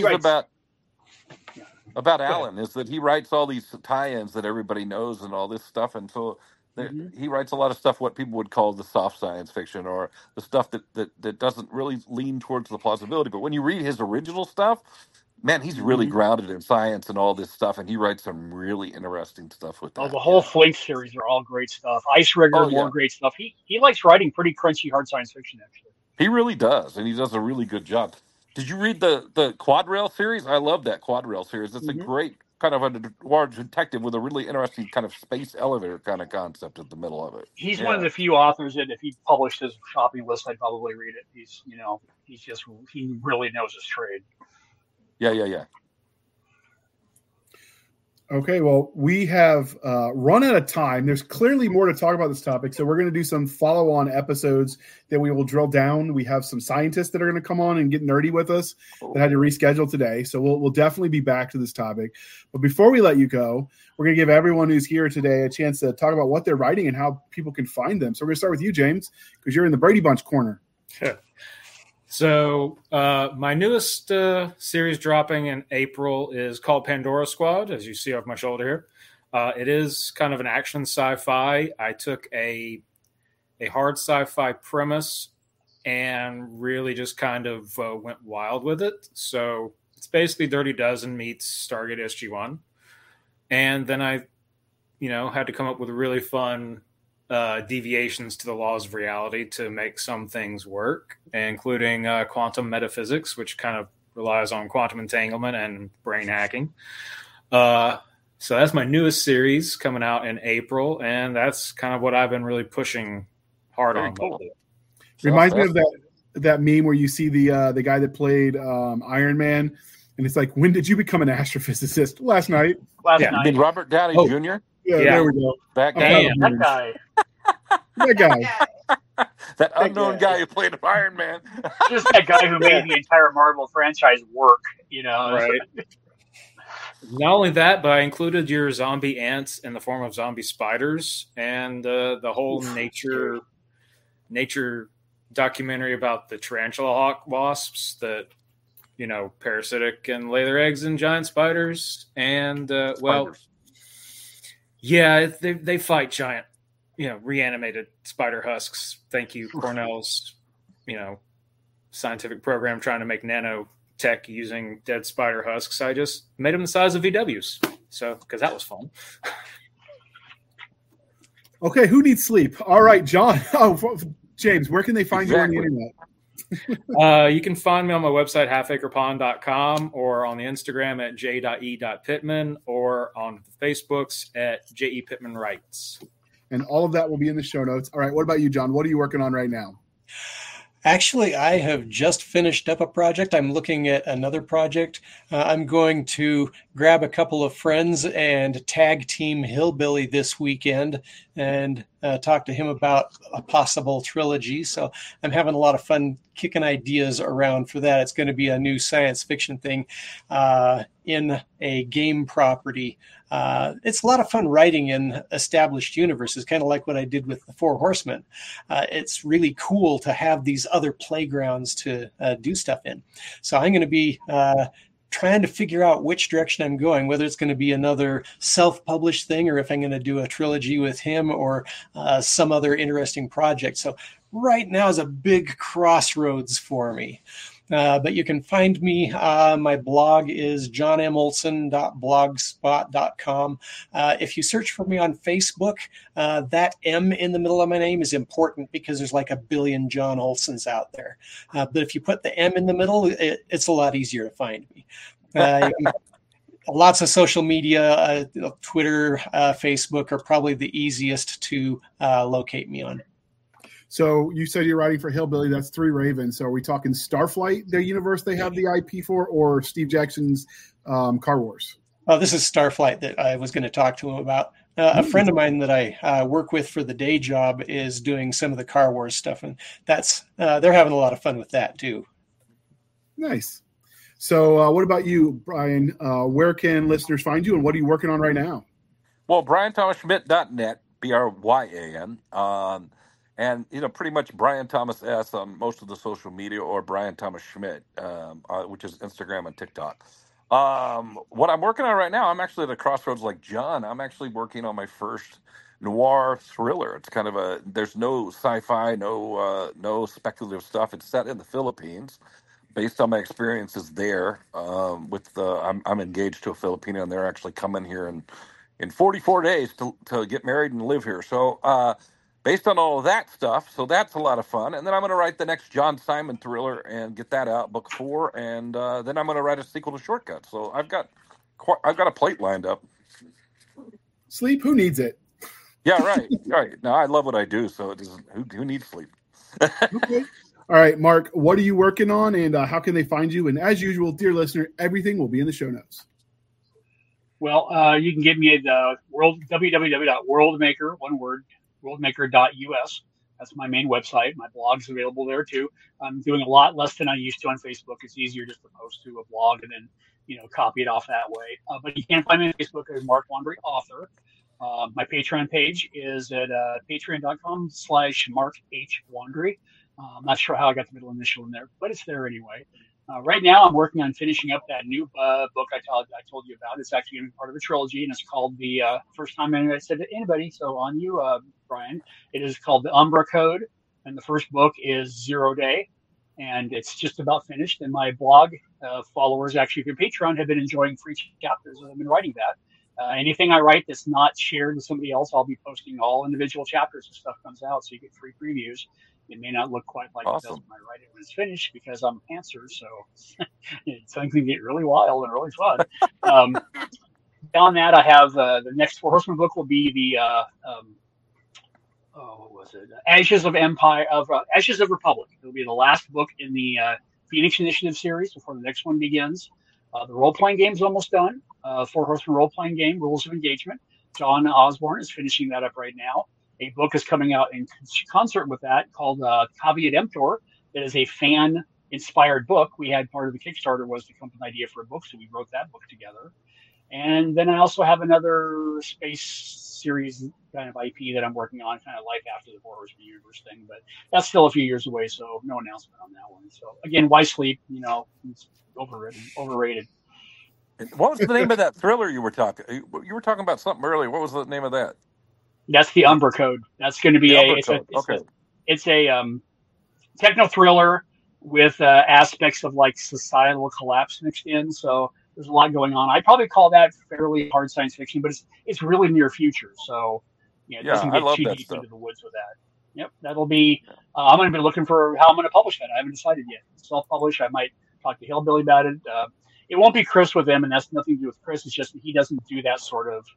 about Alan is that he writes all these tie-ins that everybody knows and all this stuff. And so He writes a lot of stuff what people would call the soft science fiction, or the stuff that doesn't really lean towards the plausibility. But when you read his original stuff, man, he's really grounded in science and all this stuff, and he writes some really interesting stuff with that. Oh, the whole Flink series are all great stuff. Ice Rigger, more great stuff. He likes writing pretty crunchy, hard science fiction, actually. He really does, and he does a really good job. Did you read the Quad Rail series? I love that Quad Rail series. It's a great kind of a noir detective with a really interesting kind of space elevator kind of concept at the middle of it. He's one of the few authors that if he published his shopping list, I'd probably read it. He really knows his trade. Yeah. Okay, well, we have run out of time. There's clearly more to talk about this topic, so we're going to do some follow-on episodes that we will drill down. We have some scientists that are going to come on and get nerdy with us that had to reschedule today, so we'll definitely be back to this topic. But before we let you go, we're going to give everyone who's here today a chance to talk about what they're writing and how people can find them. So we're going to start with you, James, because you're in the Brady Bunch corner. So my newest series dropping in April is called Pandora Squad, as you see off my shoulder here. It is kind of an action sci-fi. I took a hard sci-fi premise and really just kind of went wild with it. So it's basically Dirty Dozen meets Stargate SG-1. And then I, had to come up with really fun deviations to the laws of reality to make some things work, including quantum metaphysics, which kind of relies on quantum entanglement and brain hacking. So that's my newest series coming out in April, and that's kind of what I've been really pushing hard on. Cool. Reminds me of that meme where you see the guy that played Iron Man, and it's like, when did you become an astrophysicist? Last night. Night. You mean Robert Downey Jr.? Yeah, there we go. That guy. That guy. That guy. That unknown guy who played Iron Man. Just that guy who made the entire Marvel franchise work, Right. Not only that, but I included your zombie ants in the form of zombie spiders, and the whole nature documentary about the tarantula hawk wasps that, parasitic and lay their eggs in giant spiders. And, yeah, they fight giant, reanimated spider husks. Thank you, Cornell's, scientific program trying to make nanotech using dead spider husks. I just made them the size of VWs. So, because that was fun. Okay, who needs sleep? All right, John. Oh, James, where can they find you on the internet? You can find me on my website, halfacrepond.com, or on the Instagram at j.e.pittman, or on the Facebooks at J.E. Pittman Writes. And all of that will be in the show notes. All right, what about you, John? What are you working on right now? Actually, I have just finished up a project. I'm looking at another project. I'm going to grab a couple of friends and tag team Hillbilly this weekend and talk to him about a possible trilogy. So I'm having a lot of fun kicking ideas around for that. It's going to be a new science fiction thing in a game property. It's a lot of fun writing in established universes, kind of like what I did with the Four Horsemen. It's really cool to have these other playgrounds to do stuff in. So I'm going to be trying to figure out which direction I'm going, whether it's going to be another self-published thing or if I'm going to do a trilogy with him or some other interesting project. So right now is a big crossroads for me. But you can find me. My blog is johnmolson.blogspot.com. If you search for me on Facebook, that M in the middle of my name is important because there's like a billion John Olsons out there. But if you put the M in the middle, it's a lot easier to find me. Lots of social media, Twitter, Facebook are probably the easiest to locate me on. So you said you're writing for Hillbilly. That's Three Ravens. So are we talking Starflight, the universe they have the IP for, or Steve Jackson's Car Wars? Oh, this is Starflight that I was going to talk to him about. A friend of mine that I work with for the day job is doing some of the Car Wars stuff, and that's they're having a lot of fun with that too. Nice. So what about you, Brian? Where can listeners find you, and what are you working on right now? Well, BrianThomasSchmidt.net, BRYAN. And, pretty much Brian Thomas S on most of the social media, or Brian Thomas Schmidt, which is Instagram and TikTok. What I'm working on right now, I'm actually at a crossroads like John. I'm actually working on my first noir thriller. It's kind of there's no sci-fi, no speculative stuff. It's set in the Philippines, based on my experiences there. I'm engaged to a Filipino, and they're actually coming here in 44 days to get married and live here. So based on all of that stuff, so that's a lot of fun. And then I'm going to write the next John Simon thriller and get that out, book 4, and then I'm going to write a sequel to Shortcut. So I've got a plate lined up. Sleep? Who needs it? Yeah, right. Right. Now I love what I do, so it doesn't. Who needs sleep? Okay. All right, Mark, what are you working on, and how can they find you? And as usual, dear listener, everything will be in the show notes. Well, you can get me at www.worldmaker, one word, worldmaker.us. That's my main website. My blog's available there too. I'm doing a lot less than I used to on Facebook. It's easier just to post to a blog and then, copy it off that way. But you can find me on Facebook as Mark Wandry, author. My Patreon page is at patreon.com/Mark H. Wandry. I'm not sure how I got the middle initial in there, but it's there anyway. Right now, I'm working on finishing up that new book I told you about. It's actually going to be part of a trilogy, and it's called the first time I said to anybody, so on you, Brian. It is called The Umbra Code, and the first book is 0 Day, and it's just about finished. And my blog followers, actually, through Patreon, have been enjoying free chapters. I've been writing that. Anything I write that's not shared with somebody else, I'll be posting all individual chapters as stuff comes out, so you get free previews. It may not look quite like it does when I write it when it's finished because I'm a pantser, so things can get really wild and really fun. Beyond that, I have the next Four Horsemen book will be the what was it? Ashes of Republic. It'll be the last book in the Phoenix Initiative series before the next one begins. The role-playing game's almost done. Four Horsemen role-playing game, Rules of Engagement. John Osborne is finishing that up right now. A book is coming out in concert with that called Caveat Emptor. That is a fan-inspired book. We had part of the Kickstarter was to come up with an idea for a book, so we wrote that book together. And then I also have another space series kind of IP that I'm working on, kind of like after the Four Horsemen universe thing. But that's still a few years away, so no announcement on that one. So again, why sleep? It's overrated. What was the name of that thriller you were talking? You were talking about something earlier. What was the name of that? That's the Umbra Code. That's going to be it's a techno thriller with aspects of like societal collapse mixed in. So there's a lot going on. I'd probably call that fairly hard science fiction, but it's really near future. So it doesn't get too deep into the woods with that. Yep, that'll be. I'm going to be looking for how I'm going to publish that. I haven't decided yet. Self-publish. I might talk to Hillbilly about it. It won't be Chris with him, and that's nothing to do with Chris. It's just that he doesn't do that sort of.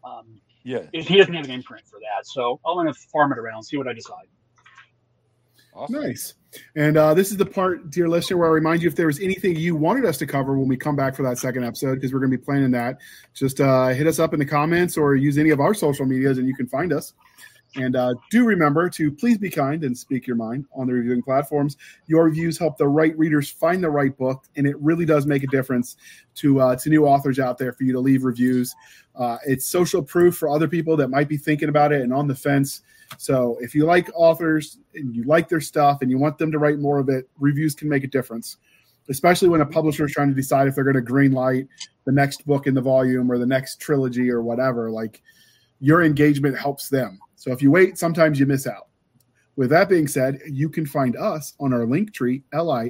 He doesn't have an imprint for that, so I'm going to farm it around, see what I decide. Awesome. Nice. And this is the part, dear listener, where I remind you if there was anything you wanted us to cover when we come back for that second episode, because we're going to be planning that. Just hit us up in the comments or use any of our social medias, and you can find us. And do remember to please be kind and speak your mind on the reviewing platforms. Your reviews help the right readers find the right book, and it really does make a difference to new authors out there for you to leave reviews. It's social proof for other people that might be thinking about it and on the fence. So if you like authors and you like their stuff and you want them to write more of it, reviews can make a difference, especially when a publisher is trying to decide if they're going to green light the next book in the volume or the next trilogy or whatever. Like, your engagement helps them. So if you wait, sometimes you miss out. With that being said, you can find us on our Linktree,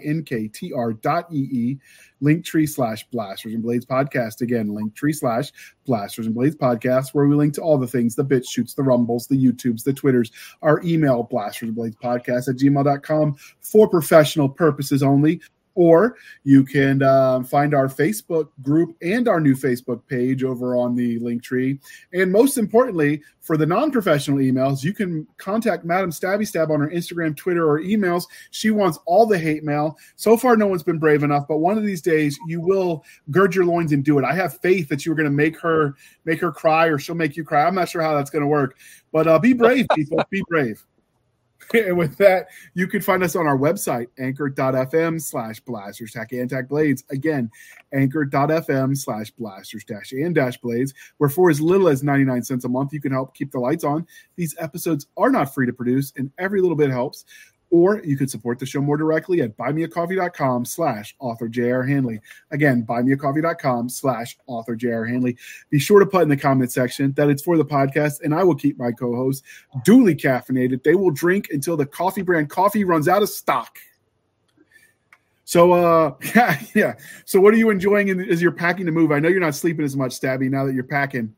linktr.ee, Linktree/Blasters and Blades podcast. Again, Linktree/Blasters and Blades podcast, where we link to all the things, the BitChutes, the Rumbles, the YouTubes, the Twitters, our email, blastersandbladespodcast@gmail.com, for professional purposes only. Or you can find our Facebook group and our new Facebook page over on the Linktree. And most importantly, for the non-professional emails, you can contact Madam Stabby Stab on her Instagram, Twitter, or emails. She wants all the hate mail. So far, no one's been brave enough, but one of these days you will gird your loins and do it. I have faith that you're going to make her cry, or she'll make you cry. I'm not sure how that's going to work, but be brave, people. Be brave. And with that, you can find us on our website, anchor.fm/blasters-and-blades. Again, anchor.fm/blasters-and-blades, where for as little as 99 cents a month, you can help keep the lights on. These episodes are not free to produce, and every little bit helps. Or you could support the show more directly at buymeacoffee.com/author J.R. Handley. Again, buymeacoffee.com/author J.R. Handley. Be sure to put in the comment section that it's for the podcast, and I will keep my co-hosts duly caffeinated. They will drink until the coffee brand coffee runs out of stock. So, yeah. So what are you enjoying as you're packing to move? I know you're not sleeping as much, Stabby, now that you're packing.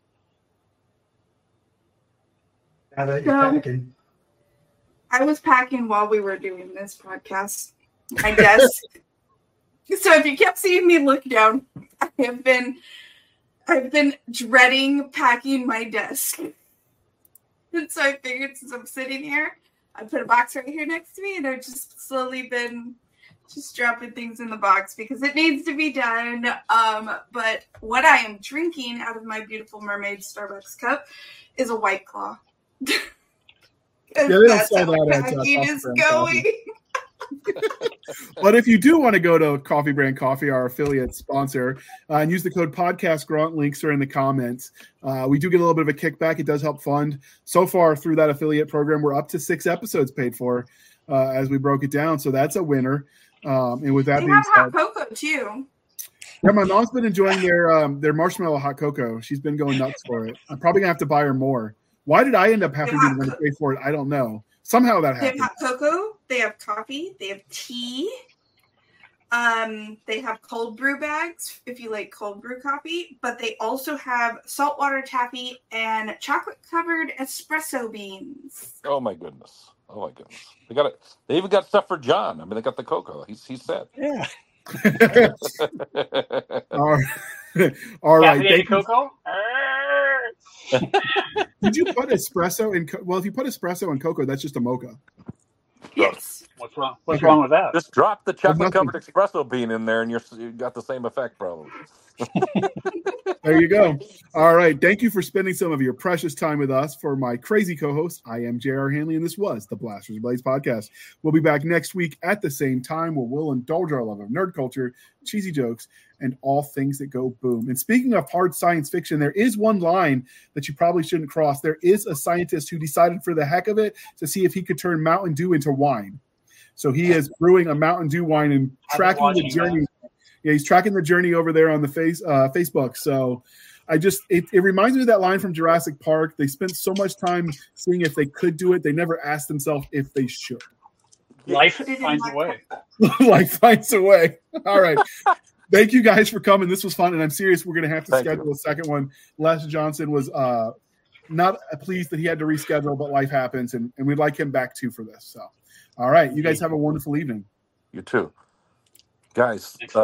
I was packing while we were doing this podcast. My desk. So if you kept seeing me look down, I've been dreading packing my desk. And so I figured since I'm sitting here, I put a box right here next to me, and I've just slowly been just dropping things in the box because it needs to be done. But what I am drinking out of my beautiful mermaid Starbucks cup is a White Claw. Yeah, they don't sell how that packing is going. But if you do want to go to Coffee Brand Coffee, our affiliate sponsor, and use the code PodcastGrunt, links are in the comments. We do get a little bit of a kickback. It does help fund. So far through that affiliate program, we're up to 6 episodes paid for as we broke it down. So that's a winner. And with that They being have hot said, cocoa too. yeah, my mom's been enjoying their marshmallow hot cocoa. She's been going nuts for it. I'm probably gonna have to buy her more. Why did I end up having to pay for it? I don't know. Somehow that They have happened. hot cocoa. They have coffee. They have tea. They have cold brew bags if you like cold brew coffee. But they also have saltwater taffy and chocolate covered espresso beans. Oh my goodness. They got it. They even got stuff for John. I mean, they got the cocoa. He said. Yeah. All right. Caffeinated cocoa. Did you put espresso in? Well, if you put espresso in cocoa, that's just a mocha. Yes. What's wrong? What's wrong with that? Just drop the chocolate nothing. covered espresso bean in there, and you got the same effect, probably. There you go. All right. Thank you for spending some of your precious time with us. For my crazy co-host, I am J.R. Hanley, and this was the Blasters Blades podcast. We'll be back next week at the same time where we'll indulge our love of nerd culture, cheesy jokes, and all things that go boom. And speaking of hard science fiction, there is one line that you probably shouldn't cross. There is a scientist who decided for the heck of it to see if he could turn Mountain Dew into wine. So he is brewing a Mountain Dew wine and tracking the journey. Yeah, he's tracking the journey over there on the Facebook. So it reminds me of that line from Jurassic Park. They spent so much time seeing if they could do it. They never asked themselves if they should. Life finds a way. Life finds a way. All right. Thank you guys for coming. This was fun. And I'm serious. We're going to have to schedule a second one. Les Johnson was not pleased that he had to reschedule, but life happens. And we'd like him back too for this. So, all right. You guys have a wonderful evening. You too. Guys.